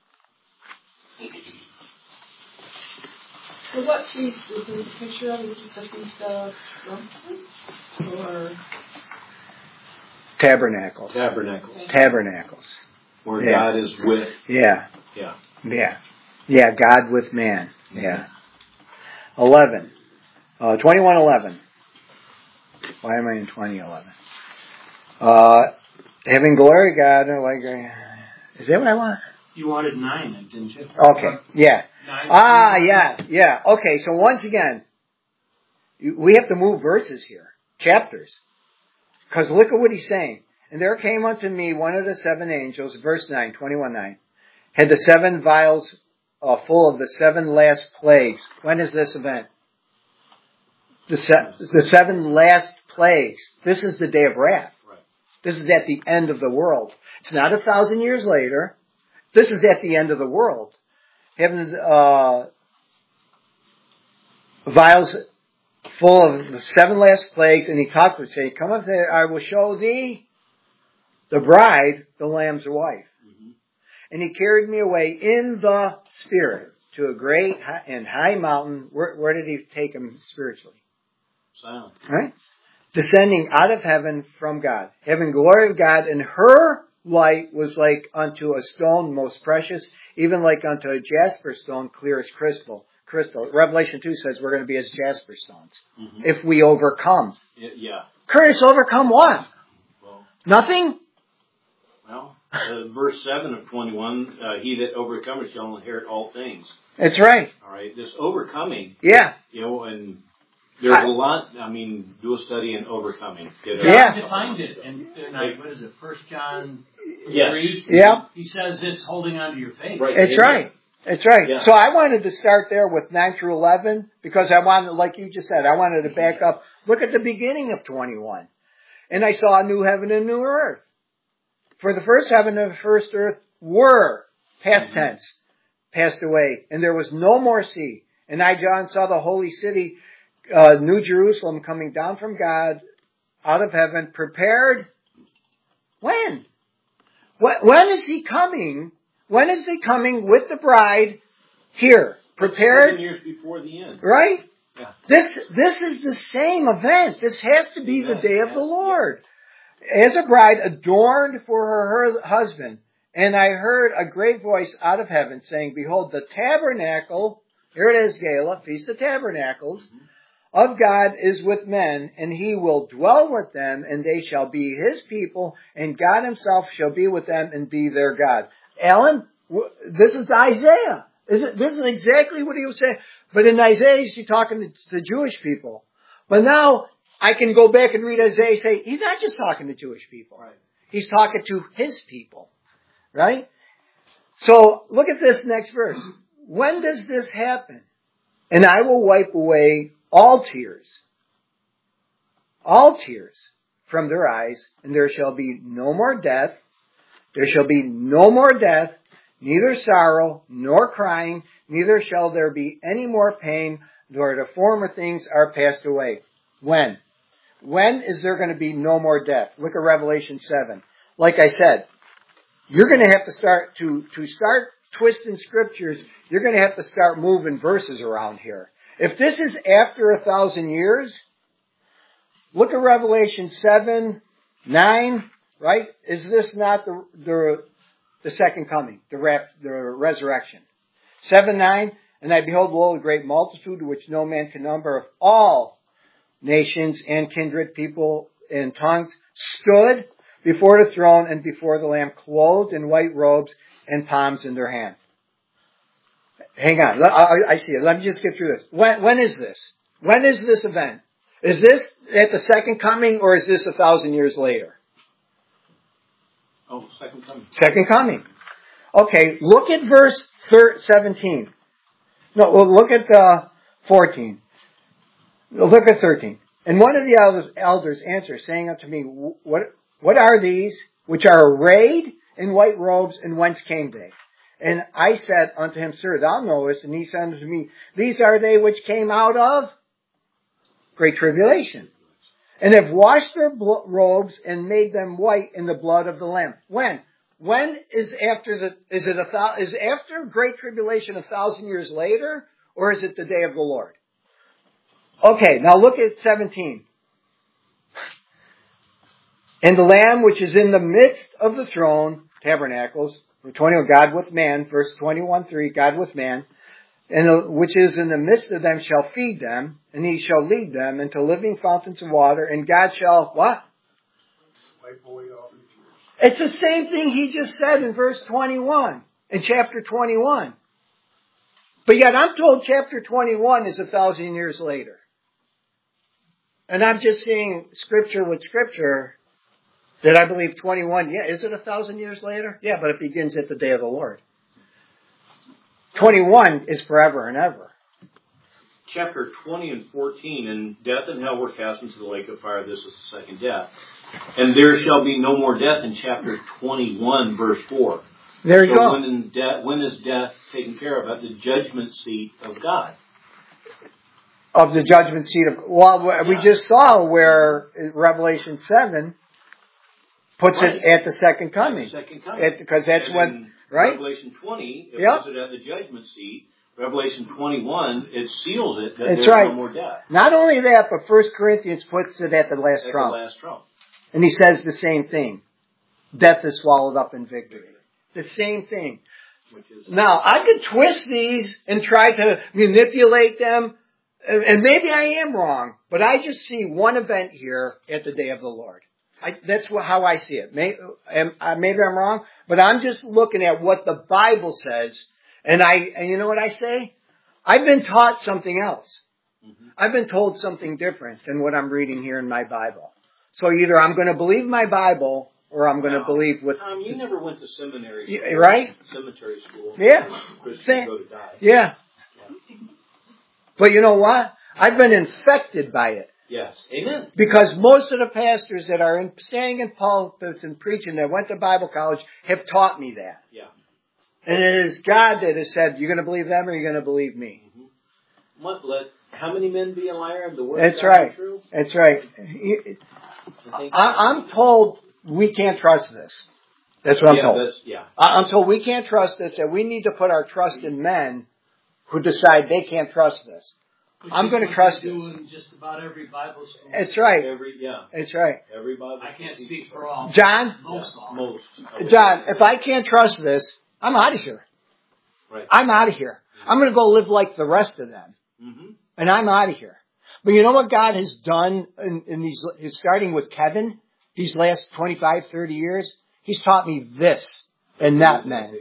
So what feast is this a picture of? Is it the Feast of Trumpets? Or Tabernacles. Tabernacles. Tabernacles. Where yeah. God is with. Yeah. Yeah. Yeah. Yeah, God with man. Yeah. eleven. Uh, twenty-one eleven. Why am I in twenty eleven? Uh, having glory God, like, uh, is that what I want? You wanted nine, didn't you? Okay, yeah. Nine. Ah, yeah, yeah. Okay, so once again, we have to move verses here, chapters. Because look at what he's saying. And there came unto me one of the seven angels, verse nine, twenty-one nine, had the seven vials uh, full of the seven last plagues. When is this event? The, se- the seven last plagues. This is the day of wrath. Right. This is at the end of the world. It's not a thousand years later. This is at the end of the world. Having uh, vials full of the seven last plagues, and he talked with saying, come up there, I will show thee the bride, the Lamb's wife. Mm-hmm. And he carried me away in the Spirit to a great and high mountain. Where, where did he take him spiritually? Silent. Right? Descending out of heaven from God, having glory of God, and her light was like unto a stone most precious, even like unto a jasper stone, clear as crystal. Crystal. Revelation two says we're going to be as jasper stones mm-hmm. if we overcome. Yeah. Curtis, overcome what? Well, nothing. Well, uh, verse seven of twenty-one: uh, He that overcometh shall inherit all things. That's right. All right. This overcoming. Yeah. You know, and there's I, a lot. I mean, do a study in overcoming. John yeah. defined it, and, and I, what is it? First John. Yes. three? Yeah. He says it's holding on to your faith. Right. That's right. That's right. Yeah. So I wanted to start there with nine through eleven because I wanted, like you just said, I wanted to back up. Look at the beginning of twenty-one. And I saw a new heaven and new earth. For the first heaven and the first earth were, past mm-hmm. tense, passed away. And there was no more sea. And I, John, saw the holy city, uh, New Jerusalem, coming down from God out of heaven, prepared. When? When is he coming? When is he coming with the bride here? Prepared? Seven years before the end. Right? Yeah. This, this is the same event. This has to be the day of the Lord. As a bride adorned for her husband. And I heard a great voice out of heaven saying, behold, the tabernacle, here it is, Gala, Feast of Tabernacles, mm-hmm. of God is with men, and he will dwell with them, and they shall be his people, and God himself shall be with them and be their God. Alan, this is Isaiah. This is, this is exactly what he was saying. But in Isaiah, he's talking to the Jewish people. But now, I can go back and read Isaiah and say, he's not just talking to Jewish people. Right. He's talking to his people. Right? So, look at this next verse. When does this happen? And I will wipe away all tears. All tears from their eyes, and there shall be no more death. There shall be no more death, neither sorrow, nor crying, neither shall there be any more pain, nor the former things are passed away. When? When is there going to be no more death? Look at Revelation seven. Like I said, you're going to have to start, to, to start twisting scriptures, you're going to have to start moving verses around here. If this is after a thousand years, look at Revelation seven, nine, right? Is this not the, the, the second coming, the rap, the resurrection? seven, nine, and I behold, lo, a great multitude which no man can number of all nations and kindred people and tongues stood before the throne and before the Lamb, clothed in white robes and palms in their hand. Hang on, I, I see it. Let me just get through this. When, when is this? When is this event? Is this at the second coming, or is this a thousand years later? Oh, second coming. Second coming. Okay, look at verse seventeen. No, well, look at uh, fourteen. Look at thirteen. And one of the elders, elders answered, saying unto me, What what are these which are arrayed in white robes, and whence came they? And I said unto him, Sir, thou knowest. And he said unto me, These are they which came out of great tribulation, and have washed their blo- robes and made them white in the blood of the Lamb. When? When is after the, is it a thou, is after great tribulation a thousand years later, or is it the day of the Lord? Okay, now look at seventeen. And the Lamb which is in the midst of the throne, tabernacles, twenty-one, God with man, verse twenty-one, three, God with man, and which is in the midst of them shall feed them, and he shall lead them into living fountains of water, and God shall, what? Wipe away all the tears. It's the same thing he just said in verse twenty-one, in chapter twenty-one. But yet I'm told chapter twenty-one is a thousand years later. And I'm just seeing scripture with scripture that I believe twenty-one, yeah, is it a thousand years later? Yeah, but it begins at the day of the Lord. twenty-one is forever and ever. Chapter twenty and fourteen, and death and hell were cast into the lake of fire. This is the second death. And there shall be no more death in chapter twenty-one, verse four. There you so go. When, in de- when is death taken care of? At the judgment seat of God. Of the judgment seat of, well, we yeah. just saw where Revelation seven puts right. it at the second coming. At the second coming. Because that's and when, right? Revelation twenty, it yep. puts it at the judgment seat. Revelation twenty-one, it seals it that that's there's right. no more death. Not only that, but First Corinthians puts it at the last at trump. the last trump. And he says the same thing. Death is swallowed up in victory. The same thing. Which is, now, I could twist these and try to manipulate them, and maybe I am wrong, but I just see one event here at the day of the Lord. I, that's what, how I see it. Maybe, maybe I'm wrong, but I'm just looking at what the Bible says, and I, and you know what I say? I've been taught something else. Mm-hmm. I've been told something different than what I'm reading here in my Bible. So either I'm going to believe my Bible, or I'm going to now, believe with... Tom, you never went to seminary school. You, right? Cemetery school. Yeah. Christians go to die. Yeah. yeah. But you know what? I've been infected by it. Yes. Amen. Because most of the pastors that are in, standing in pulpits and preaching that went to Bible college have taught me that. Yeah. And it is God that has said, you're going to believe them or you're going to believe me. Mm-hmm. What, let how many men be a liar? The word That's of God right. is true? That's right. I, I'm told we can't trust this. That's what I'm yeah, told. That's, yeah. I'm told we can't trust this, that we need to put our trust in men who decide they can't trust this. Which I'm going to trust this. In just about every Bible school. That's right. Every, yeah. That's right. Every Bible I can't speak for all. John? Most yeah, all. Most. John, if I can't trust this, I'm out of here. Right. I'm out of here. I'm going to go live like the rest of them. Mm-hmm. And I'm out of here. But you know what God has done in, in these, starting with Kevin, these last twenty-five, thirty years? He's taught me this and not men.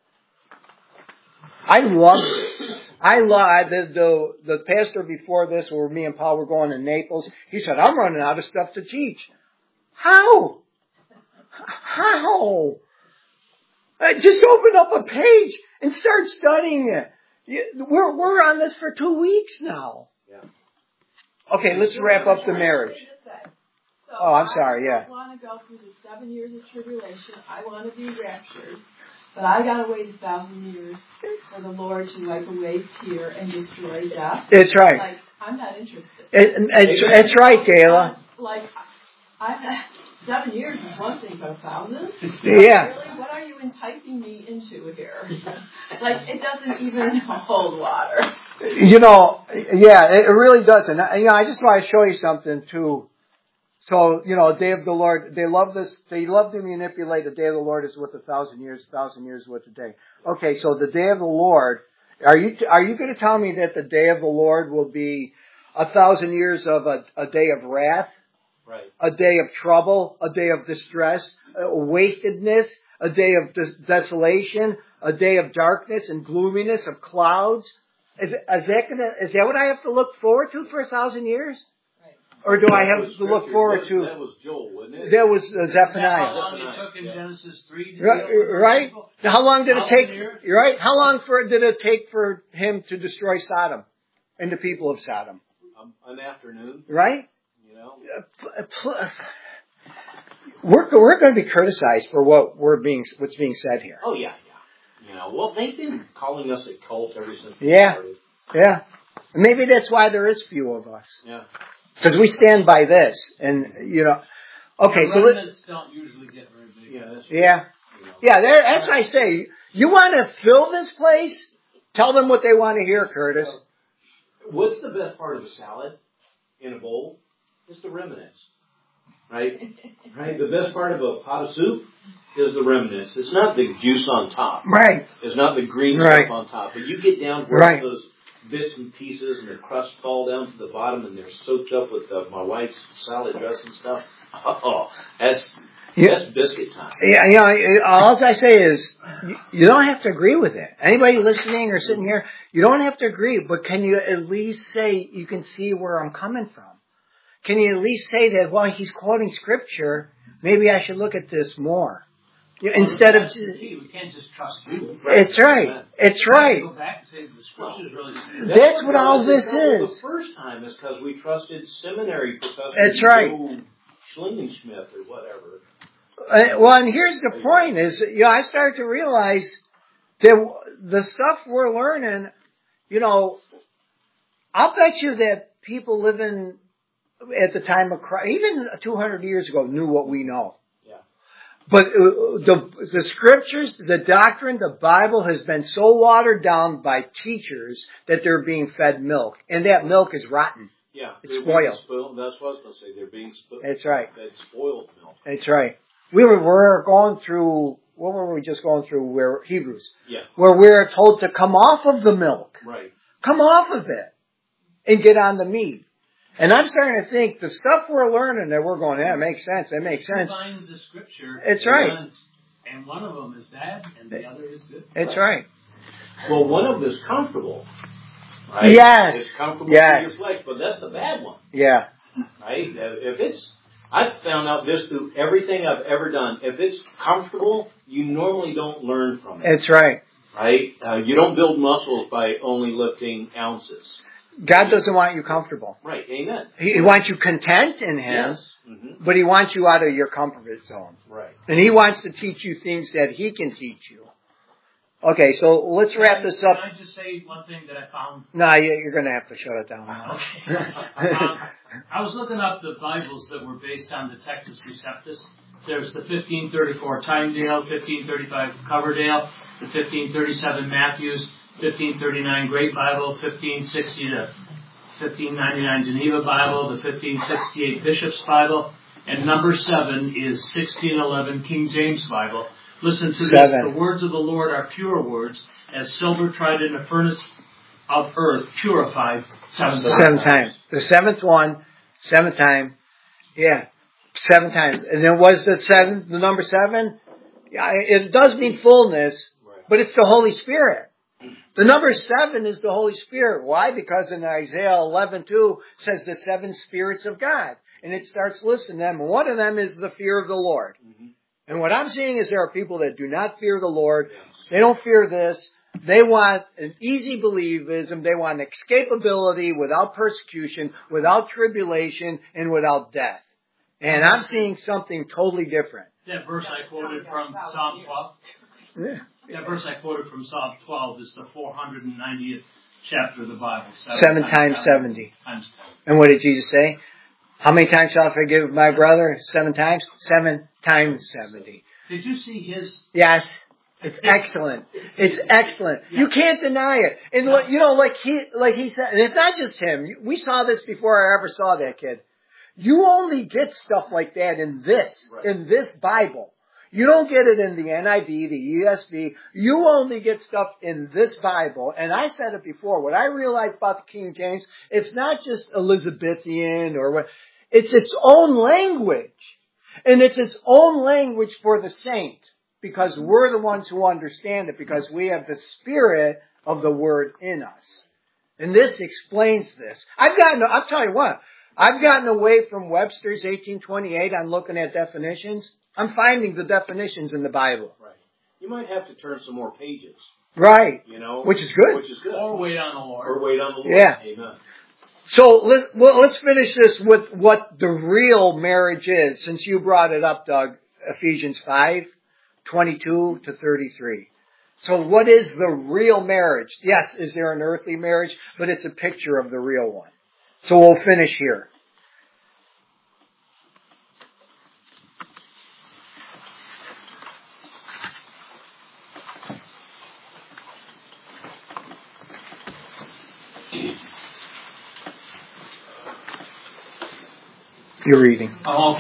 I love this. I love the, the the pastor before this, where me and Paul were going to Naples. He said, "I'm running out of stuff to teach." How? How? Uh, just open up a page and start studying it. We're we're on this for two weeks now. Yeah. Okay, let's wrap up the marriage. So oh, I'm sorry. Yeah. I don't want to go through the seven years of tribulation. I want to be raptured. But I got to wait a thousand years for the Lord to wipe away tear and destroy death. It's right. Like, I'm not interested. It, it's, it's right, Gayla. Like, I'm not, seven years is one thing, but a thousand? Yeah. Really? What are you enticing me into here? Like, it doesn't even hold water. You know, yeah, it really doesn't. You know, I just want to show you something too. So, you know, day of the Lord, they love this, they love to manipulate the day of the Lord is worth a thousand years, a thousand years worth a day. Okay, so the day of the Lord, are you, are you going to tell me that the day of the Lord will be a thousand years of a, a day of wrath? Right. A day of trouble, a day of distress, a wastedness, a day of des- desolation, a day of darkness and gloominess, of clouds? Is, is that gonna, is that what I have to look forward to for a thousand years? Or do I have to look forward to? That was Joel, wasn't it? That was uh, Zephaniah. How long it took in Genesis three to right, deal with right? people? How long did it Thousand take? years? Right? How long for did it take for him to destroy Sodom and the people of Sodom? Um, an afternoon. Right? You know. We're we're going to be criticized for what we're being what's being said here. Oh yeah, yeah. You know, well, they've been calling us a cult ever since. Yeah. We started. Yeah. Maybe that's why there is few of us. Yeah. Because we stand by this, and you know, okay. The So let, remnants don't usually get very big. Yeah. That's yeah, you know. yeah. There, that's what I say. You want to fill this place? Tell them what they want to hear, Curtis. What's the best part of a salad in a bowl? It's the remnants, right? Right. The best part of a pot of soup is the remnants. It's not the juice on top. Right. It's not the green Right. stuff on top. But you get down where Right. those bits and pieces and the crust fall down to the bottom and they're soaked up with uh, my wife's salad dressing stuff. Oh, that's Yeah. that's biscuit time. Yeah, you know, all I say is you, you don't have to agree with it. Anybody listening or sitting here, you don't have to agree, but can you at least say you can see where I'm coming from? Can you at least say that while he's quoting scripture, maybe I should look at this more? You- Instead of, That's the key. We can't just trust you. it's right, it's right. Go back and say the scriptures really say That's That's what all got us in this trouble is. The first time is because we trusted seminary professors. That's right. Joe Schlingenschmidt or whatever. Uh, well, and here's the point: is you know I started to realize that the stuff we're learning, you know, I'll bet you that people living at the time of Christ, even two hundred years ago, knew what we know. Yeah. But uh, the the scriptures, the doctrine, the Bible has been so watered down by teachers that they're being fed milk, and that milk is rotten. Yeah, It's they're spoiled. being spoiled. That's what I was going to say. They're being spoiled. That's right. Fed spoiled milk. That's right. We were we're going through. What were we just going through? Where Hebrews, Yeah. where we're told to come off of the milk, Right. come off of it, and get on the meat. And I'm starting to think the stuff we're learning that we're going, yeah, it makes sense. It makes sense. Two lines of scripture. It's right. And, and one of them is bad, and the other is good. It's right. Well, one of them is comfortable. Right? Yes. It's comfortable Yes. for your flesh, but that's the bad one. Yeah. Right? If it's, I've found out this through everything I've ever done. If it's comfortable, you normally don't learn from it. It's right. Right? Uh, you don't build muscles by only lifting ounces. God doesn't want you comfortable. Right. Amen. He, he wants you content in Him, Yes. Mm-hmm. but He wants you out of your comfort zone. Right. And He wants to teach you things that He can teach you. Okay, so let's wrap this up. Can I just say one thing that I found? No, you're going to have to shut it down now. Okay. um, I was looking up the Bibles that were based on the Texas Receptus. There's the fifteen thirty-four Tyndale, fifteen thirty-five Coverdale, the fifteen thirty-seven Matthews, fifteen thirty-nine Great Bible, fifteen sixty to fifteen ninety-nine Geneva Bible, the fifteen sixty-eight Bishop's Bible, and number seven is sixteen eleven King James Bible. Listen to Seven. this. The words of the Lord are pure words, as silver tried in a furnace of earth, purified seven times. Seven times. The seventh one, seventh time. Yeah, seven times. And then was the seven, the number seven? Yeah, it does mean fullness, but it's the Holy Spirit. The number seven is the Holy Spirit. Why? Because in Isaiah eleven two says the seven spirits of God. And it starts listing them. And one of them is the fear of the Lord. Mm-hmm. And what I'm seeing is there are people that do not fear the Lord. They don't fear this. They want an easy believism. They want escapability without persecution, without tribulation, and without death. And I'm seeing something totally different. That verse I quoted from Psalm twelve. Yeah. That verse I quoted from Psalm twelve is the four hundred ninetieth chapter of the Bible. Seven, Seven times seventy. Times And what did Jesus say? How many times shall I forgive my brother? Seven times? Seven times seventy. Did you see his? Yes. It's excellent. It's excellent. Yeah. You can't deny it. And No. you know, like he, like he said, and it's not just him. We saw this before I ever saw that kid. You only get stuff like that in this, Right. in this Bible. You don't get it in the N I V, the E S V. You only get stuff in this Bible. And I said it before. What I realized about the King James, it's not just Elizabethan or what. It's its own language. And it's its own language for the saint. Because we're the ones who understand it. Because we have the spirit of the word in us. And this explains this. I've gotten, I'll tell you what. I've gotten away from Webster's eighteen twenty-eight on looking at definitions. I'm finding the definitions in the Bible. Right. You might have to turn some more pages. Right. You know, which is good. Which is good. Or wait on the Lord. Or wait on the Lord. Yeah. Amen. So let, well, let's finish this with what the real marriage is. Since you brought it up, Doug, Ephesians five, twenty-two to thirty-three. So what is the real marriage? Yes, is there an earthly marriage? But it's a picture of the real one. So we'll finish here. You're reading. Oh,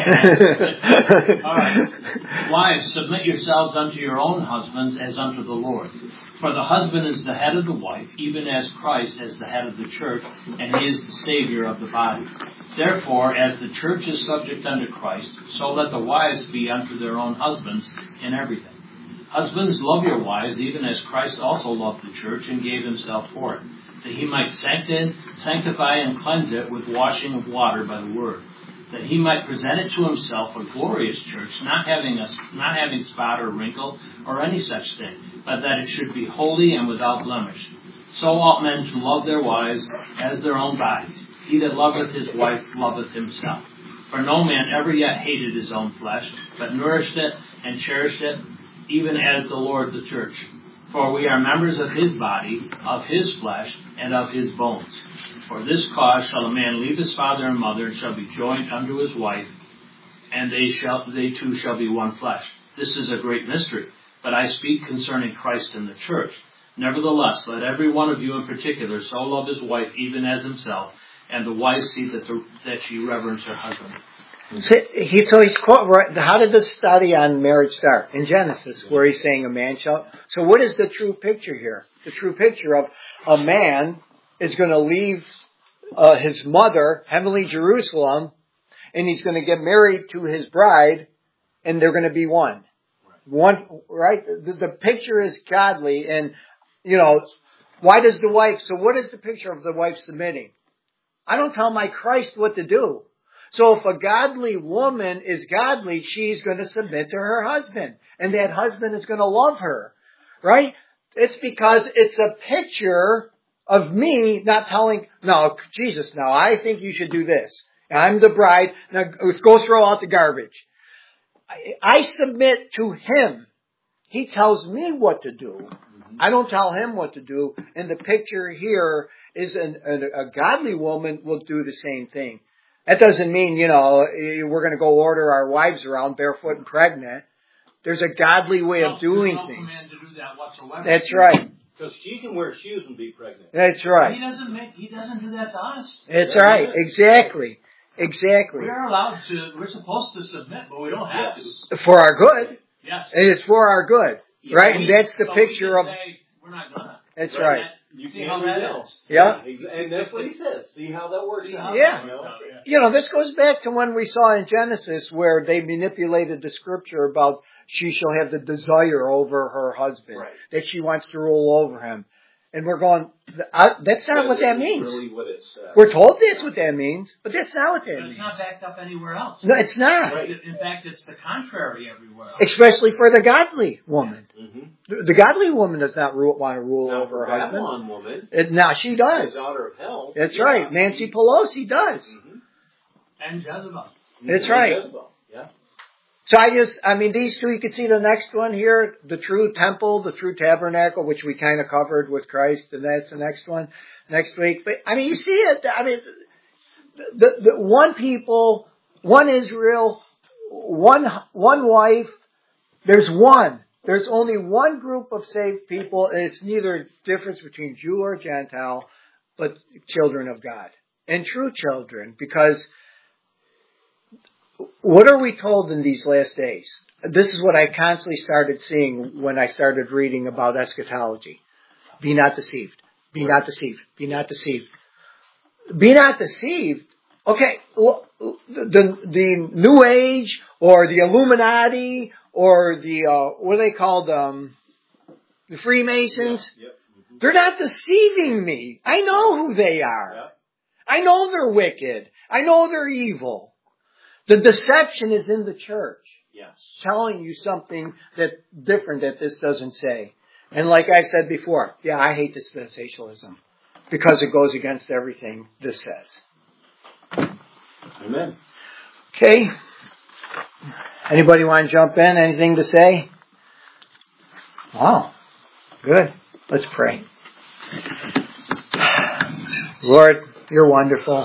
okay. All right. Wives, submit yourselves unto your own husbands as unto the Lord. For the husband is the head of the wife, even as Christ is the head of the church, and he is the Savior of the body. Therefore, as the church is subject unto Christ, so let the wives be unto their own husbands in everything. Husbands, love your wives, even as Christ also loved the church and gave himself for it, that he might sanctify and cleanse it with washing of water by the word, that he might present it to himself a glorious church, not having a, not having spot or wrinkle or any such thing, but that it should be holy and without blemish. So ought men to love their wives as their own bodies. He that loveth his wife loveth himself. For no man ever yet hated his own flesh, but nourished it and cherished it, even as the Lord the church. For we are members of his body, of his flesh, and of his bones. For this cause shall a man leave his father and mother, and shall be joined unto his wife, and they shall they two shall be one flesh. This is a great mystery, but I speak concerning Christ and the church. Nevertheless, let every one of you in particular so love his wife even as himself, and the wife see that the, that she reverence her husband. So, he, so he's quote, right, how did this study on marriage start? In Genesis, where he's saying a man shall. So what is the true picture here? The true picture of a man is going to leave uh, his mother, heavenly Jerusalem, and he's going to get married to his bride, and they're going to be one. One, right? The, the picture is godly, and, you know, why does the wife, so what is the picture of the wife submitting? I don't tell my Christ what to do. So if a godly woman is godly, she's going to submit to her husband. And that husband is going to love her. Right? It's because it's a picture of me not telling, no, Jesus, now I think you should do this. I'm the bride. Now go throw out the garbage. I, I submit to him. He tells me what to do. I don't tell him what to do. And the picture here is an, an, a godly woman will do the same thing. That doesn't mean, you know, we're going to go order our wives around barefoot and pregnant. There's a godly way no, of doing no things. Command to do that whatsoever. That's right. Because she can wear shoes and be pregnant. That's right. He doesn't make. He doesn't do that to us. That's right. Exactly. Exactly. We are allowed to. We're supposed to submit, but we don't have Yes. to. For our good. Yes. And it's for our good. Yeah, Right? we, And that's the but picture we of. can say, we're not gonna. That's Right. right. You See can how that rebel. is. Yeah. And that's what he says. See how that works out. Yeah. You know? You know, this goes back to when we saw in Genesis where they manipulated the scripture about she shall have the desire over her husband. Right. That she wants to rule over him. And we're going, I, that's not what that means. Really what it says. We're told that's what that means, but that's not what that But means. it's not backed up anywhere else. No, it's not. Right. In fact, it's the contrary everywhere else. Especially for the godly woman. Mm-hmm. The, the godly woman does not rule, want to rule Now, over her for husband. Babylon woman, It, now she the does. daughter of hell. That's yeah. right. Nancy Pelosi does. Mm-hmm. And Jezebel. That's And right. Jezebel. Yeah. So I just, I mean, these two, you can see the next one here, the true temple, the true tabernacle, which we kind of covered with Christ, and that's the next one next week. But, I mean, you see it, I mean, the, the one people, one Israel, one one wife. There's one. There's only one group of saved people, and it's neither difference between Jew or Gentile, but children of God. And true children, because what are we told in these last days? This is what I constantly started seeing when I started reading about eschatology. Be not deceived. Be not deceived. Be not deceived. Be not deceived. Okay, the the New Age or the Illuminati or the uh, what are they called? Um, the Freemasons. Yeah, yeah. They're not deceiving me. I know who they are. Yeah. I know they're wicked. I know they're evil. The deception is in the church. Yes. Telling you something that different that this doesn't say. And like I said before, yeah, I hate dispensationalism because it goes against everything this says. Amen. Okay. Anybody want to jump in? Anything to say? Wow. Good. Let's pray. Lord, you're wonderful.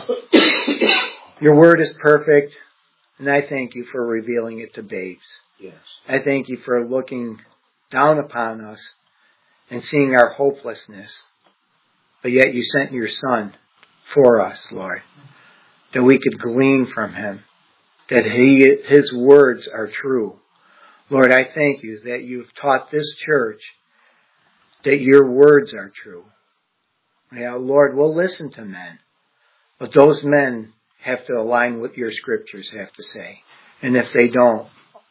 Your word is perfect. And I thank you for revealing it to babes. Yes. I thank you for looking down upon us and seeing our hopelessness. But yet you sent your Son for us, Lord, that we could glean from him, that he, his words are true. Lord, I thank you that you've taught this church that your words are true. Yeah, Lord, we'll listen to men, but those men have to align with your scriptures have to say. And if they don't,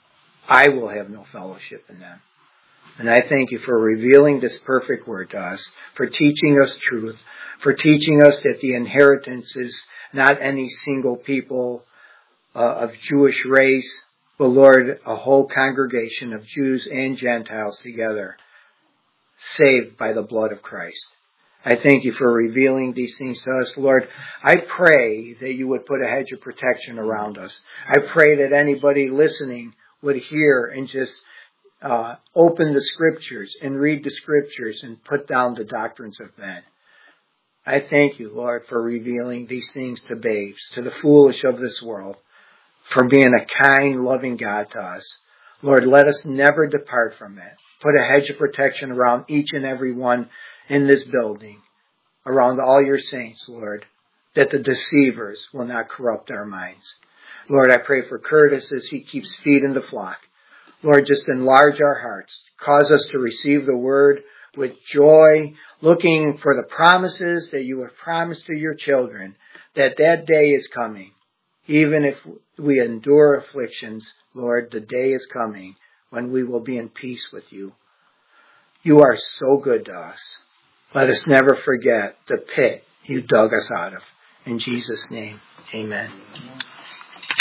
I will have no fellowship in them. And I thank you for revealing this perfect word to us, for teaching us truth, for teaching us that the inheritance is not any single people uh, of Jewish race, but Lord, a whole congregation of Jews and Gentiles together, saved by the blood of Christ. I thank you for revealing these things to us, Lord. I pray that you would put a hedge of protection around us. I pray that anybody listening would hear and just uh, open the scriptures and read the scriptures and put down the doctrines of men. I thank you, Lord, for revealing these things to babes, to the foolish of this world, for being a kind, loving God to us. Lord, let us never depart from it. Put a hedge of protection around each and every one in this building, around all your saints, Lord, that the deceivers will not corrupt our minds. Lord, I pray for Curtis as he keeps feeding the flock. Lord, just enlarge our hearts. Cause us to receive the word with joy, looking for the promises that you have promised to your children, that that day is coming. Even if we endure afflictions, Lord, the day is coming when we will be in peace with you. You are so good to us. Let us never forget the pit you dug us out of. In Jesus' name, amen.